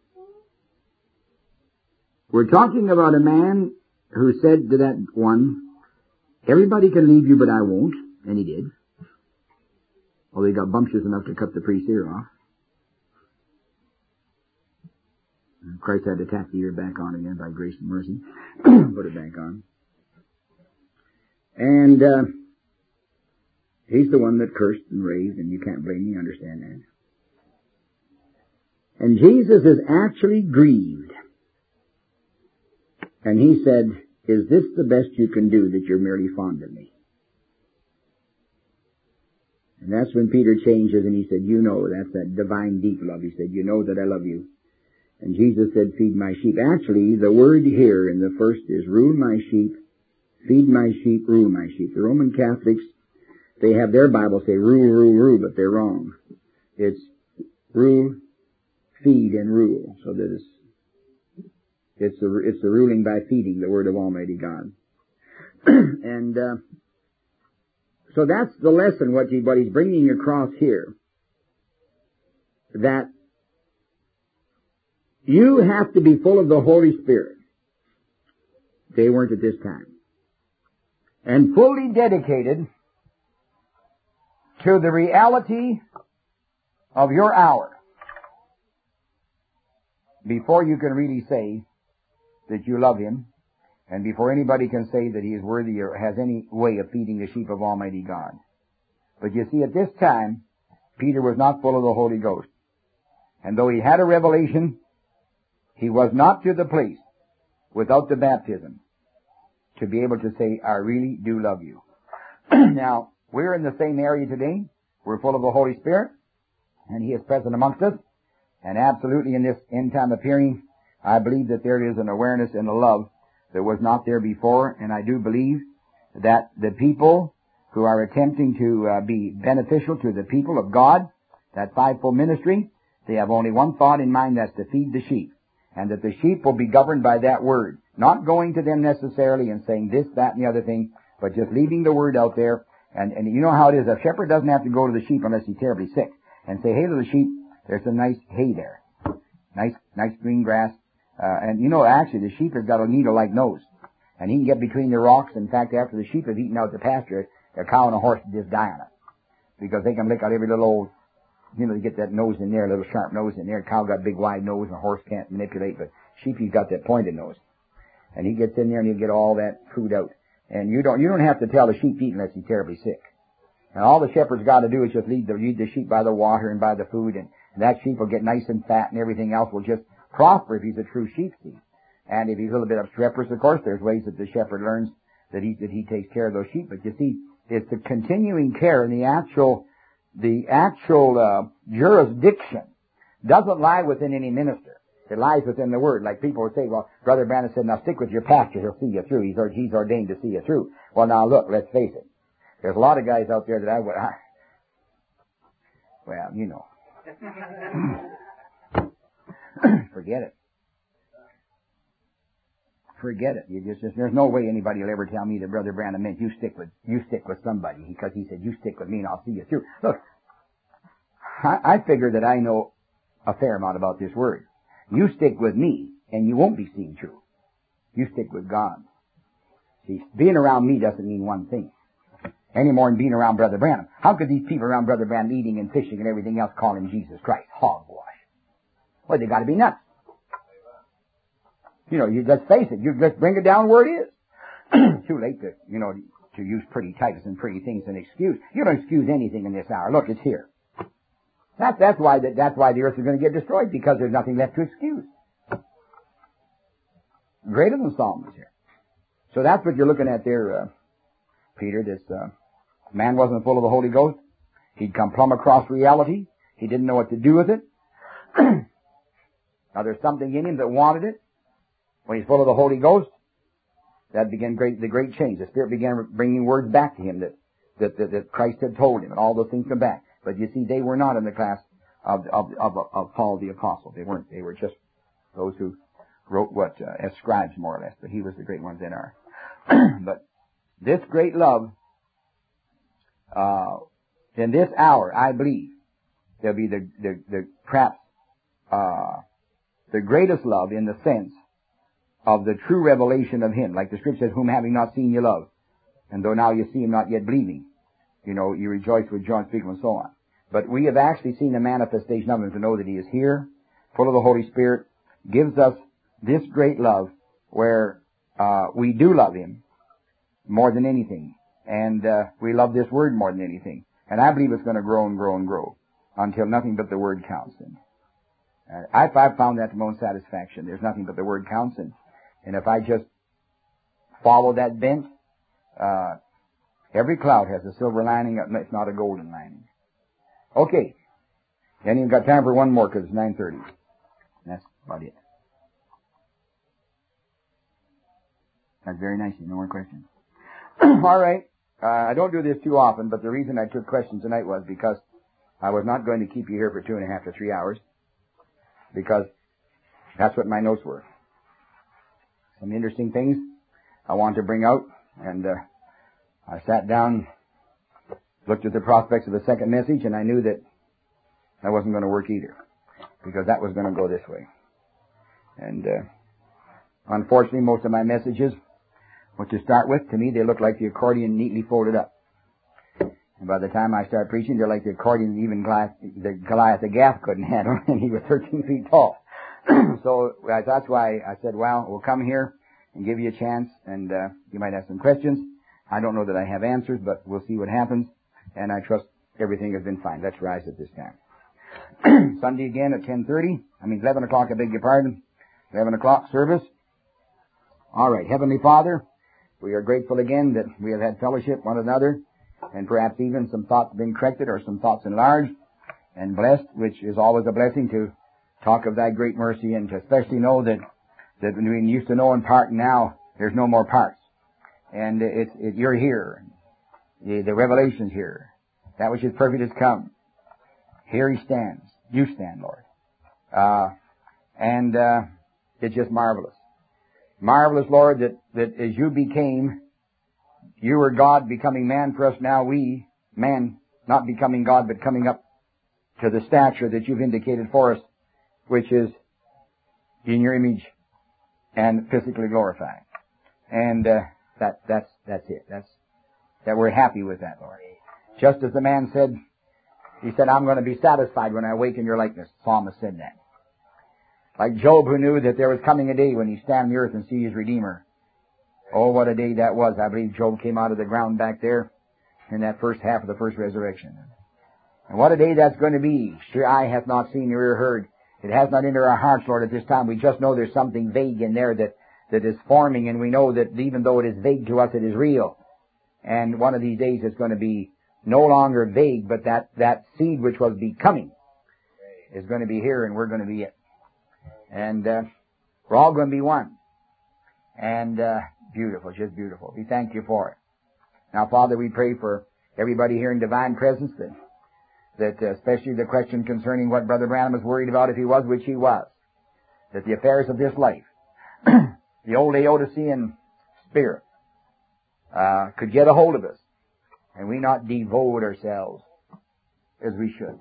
We're talking about a man who said to that one, everybody can leave you, but I won't. And he did. Well, he got bumptious enough to cut the priest's ear off. And Christ had to tack the ear back on again by grace and mercy. Put it back on. And uh, he's the one that cursed and raved, and you can't blame me, understand that. And Jesus is actually grieved. And he said, is this the best you can do, that you're merely fond of me? And that's when Peter changes and he said, you know, that's that divine deep love. He said, you know that I love you. And Jesus said, feed my sheep. Actually, the word here in the first is rule my sheep, feed my sheep, rule my sheep. The Roman Catholics, they have their Bible say rule, rule, rule, but they're wrong. It's rule, feed, and rule. So that it's, it's the, it's the ruling by feeding, the word of Almighty God. and, uh, So that's the lesson, what, he, what he's bringing across here. That you have to be full of the Holy Spirit. They weren't at this time. And fully dedicated to the reality of your hour before you can really say that you love Him, and before anybody can say that He is worthy or has any way of feeding the sheep of Almighty God. But you see, at this time, Peter was not full of the Holy Ghost. And though he had a revelation, he was not to the place without the baptism to be able to say, I really do love you. Now, we're in the same area today. We're full of the Holy Spirit, and He is present amongst us. And absolutely in this end time appearing, I believe that there is an awareness and a love that was not there before, and I do believe that the people who are attempting to uh, be beneficial to the people of God, that fivefold ministry, they have only one thought in mind, that's to feed the sheep. And that the sheep will be governed by that word. Not going to them necessarily and saying this, that, and the other thing, but just leaving the word out there. And, and you know how it is. A shepherd doesn't have to go to the sheep unless he's terribly sick and say, hey, little sheep, there's some nice hay there. Nice, nice green grass. Uh, and you know, actually, the sheep has got a needle-like nose. And he can get between the rocks. In fact, after the sheep have eaten out the pasture, a cow and a horse just die on it. Because they can lick out every little old, you know, you get that nose in there, a little sharp nose in there. A cow got a big wide nose and a horse can't manipulate, but sheep, he's got that pointed nose. And he gets in there and he'll get all that food out. And you don't, you don't have to tell the sheep to eat unless he's terribly sick. And all the shepherd's got to do is just lead the, lead the sheep by the water and by the food, and, and that sheep will get nice and fat, and everything else will just prosper if he's a true sheep seed. And if he's a little bit obstreperous, of course, there's ways that the shepherd learns that he, that he takes care of those sheep. But you see, it's the continuing care and the actual, the actual, uh, jurisdiction doesn't lie within any minister. It lies within the Word. Like people would say, well, Brother Branham said, now stick with your pastor, he'll see you through. He's, he's ordained to see you through. Well, now look, let's face it. There's a lot of guys out there that I would, I, well, you know. Forget it. Forget it. You just, just, there's no way anybody will ever tell me that Brother Branham meant you stick with, you stick with somebody, because he said, you stick with me and I'll see you through. Look, I, I figure that I know a fair amount about this Word. You stick with me and you won't be seen through. You stick with God. See, being around me doesn't mean one thing. Any more than being around Brother Branham. How could these people around Brother Branham eating and fishing and everything else call him Jesus Christ? Hogwash. Well, they got to be nuts. You know, you just face it. You just bring it down where it is. Too late to, you know, to use pretty titles and pretty things and excuse. You don't excuse anything in this hour. Look, it's here. That's, that's why, that, that's why the earth is going to get destroyed, because there's nothing left to excuse. Greater than Solomon is here. So that's what you're looking at there, uh, Peter. This, uh, man wasn't full of the Holy Ghost. He'd come plumb across reality. He didn't know what to do with it. Now there's something in him that wanted it. When he's full of the Holy Ghost, that began great, the great change. The Spirit began bringing words back to him that, that, that, that Christ had told him, and all those things come back. But you see, they were not in the class of, of, of, of Paul the Apostle. They weren't. They were just those who wrote what, uh, as scribes more or less. But he was the great ones in our. But this great love, uh, in this hour, I believe, there'll be the, the, the perhaps, uh, the greatest love in the sense of the true revelation of Him. Like the Scripture says, whom having not seen you love. And though now you see Him not yet believing, you know, you rejoice with joy unspeakable and so on. But we have actually seen the manifestation of Him to know that He is here, full of the Holy Spirit, gives us this great love where, uh, we do love Him more than anything. And, uh, we love this Word more than anything. And I believe it's going to grow and grow and grow until nothing but the Word counts. And uh, I've, I've found that to my own satisfaction. There's nothing but the Word counts. And, and if I just follow that bent, uh, every cloud has a silver lining. It's not a golden lining. Okay. Then you've got time for one more because it's nine thirty. That's about it. That's very nice. No more questions. All right. Uh, I don't do this too often, but the reason I took questions tonight was because I was not going to keep you here for two and a half to three hours, because that's what my notes were. Some interesting things I wanted to bring out, and uh, I sat down, looked at the prospects of the second message, and I knew that that wasn't going to work either, because that was going to go this way. And uh, unfortunately, most of my messages, what to start with, to me, they look like the accordion neatly folded up. And by the time I start preaching, they're like the accordion that even Goliath, the Goliath the Gath couldn't handle, and he was thirteen feet tall. So that's why I said, well, we'll come here and give you a chance, and uh, you might have some questions. I don't know that I have answers, but we'll see what happens, and I trust everything has been fine. Let's rise at this time. Sunday again at ten thirty. I mean, eleven o'clock, I beg your pardon. eleven o'clock service. All right. Heavenly Father, we are grateful again that we have had fellowship one another, and perhaps even some thoughts been corrected or some thoughts enlarged and blessed, which is always a blessing to talk of Thy great mercy, and to especially know that, that when we used to know in part, now there's no more parts. And it, it, you're here. The, the revelation's here. That which is perfect has come. Here He stands. You stand, Lord. Uh, and uh, it's just marvelous. Marvelous, Lord, that, that as You became, You were God becoming man for us. Now we, man, not becoming God, but coming up to the stature that You've indicated for us, which is in Your image and physically glorified. And uh, that that's that's it. That's that we're happy with that, Lord. Just as the man said, he said, I'm going to be satisfied when I awake in Your likeness. The psalmist said that. Like Job, who knew that there was coming a day when he'd stand on the earth and see his Redeemer. Oh, what a day that was. I believe Job came out of the ground back there in that first half of the first resurrection. And what a day that's going to be. Sure, eye hath not seen, nor ear heard. It has not entered our hearts, Lord, at this time. We just know there's something vague in there that, that is forming, and we know that even though it is vague to us, it is real. And one of these days it's going to be no longer vague, but that, that seed which was becoming is going to be here, and we're going to be it. And uh, we're all going to be one. And uh, beautiful, just beautiful. We thank You for it. Now, Father, we pray for everybody here in divine presence, that, that uh, especially the question concerning what Brother Branham was worried about, if he was, which he was, that the affairs of this life, the old Laodicean spirit, uh, could get a hold of us, and we not devote ourselves as we should.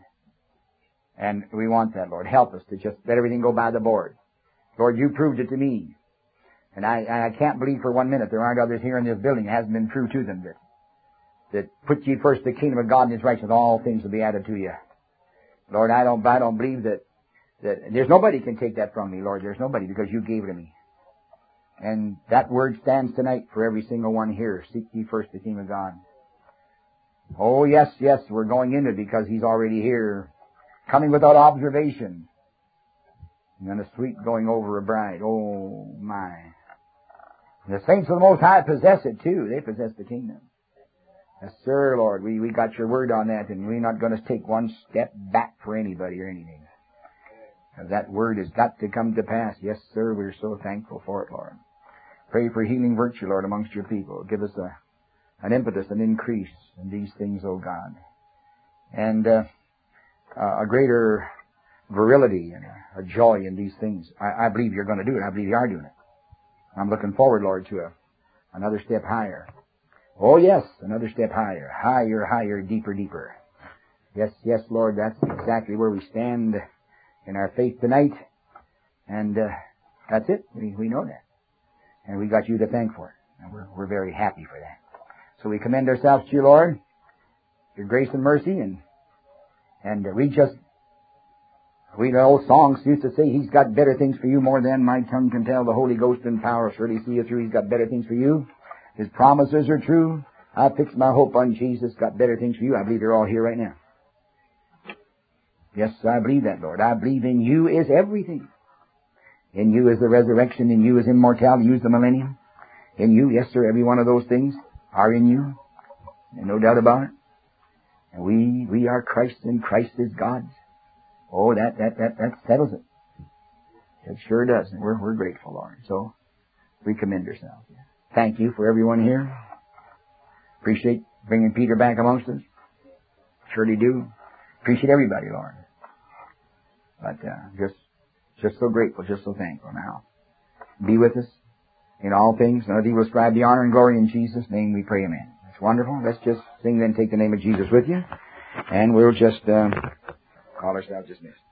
And we want that, Lord. Help us to just let everything go by the board. Lord, You proved it to me. And I, I can't believe for one minute there aren't others here in this building. It hasn't been true to them that, that put ye first the kingdom of God and His righteousness, all things will be added to you. Lord, I don't, I don't believe that, that there's nobody can take that from me, Lord. There's nobody, because You gave it to me. And that word stands tonight for every single one here. Seek ye first the kingdom of God. Oh, yes, yes, we're going into it because He's already here, coming without observation. And then a sweet going over a bride. Oh, my. The saints of the Most High possess it, too. They possess the kingdom. Yes, sir, Lord. We, we got Your word on that, and we're not going to take one step back for anybody or anything. That word has got to come to pass. Yes, sir, we're so thankful for it, Lord. Pray for healing virtue, Lord, amongst Your people. Give us a, an impetus, an increase in these things, oh God. And uh, a greater virility and a, a joy in these things. I, I believe You're going to do it. I believe You are doing it. I'm looking forward, Lord, to a, another step higher. Oh, yes, another step higher. Higher, higher, deeper, deeper. Yes, yes, Lord, that's exactly where we stand in our faith tonight. And uh, that's it. We, we know that. And we got You to thank for it. And we're, we're very happy for that. So we commend ourselves to You, Lord, Your grace and mercy. And, and uh, we just, we know old songs used to say, He's got better things for you more than my tongue can tell. The Holy Ghost and power surely see you through. He's got better things for you. His promises are true. I fix my hope on Jesus. Got better things for you. I believe they're all here right now. Yes, I believe that, Lord. I believe in You is everything. In You is the resurrection. In You is immortality. In You is the millennium. In You, yes, sir, every one of those things are in You. There's no doubt about it. And we, we are Christ, and Christ is God's. Oh, that, that, that, that settles it. It sure does. And we're, we're grateful, Lord. So, we commend ourselves. Thank You for everyone here. Appreciate bringing Peter back amongst us. Surely do. Appreciate everybody, Lord. But, uh, just, just so grateful, just so thankful now. Be with us in all things. And He will ascribe the honor and glory in Jesus' name we pray, amen. That's wonderful. Let's just sing then, take the name of Jesus with you. And we'll just, uh, call ourselves dismissed.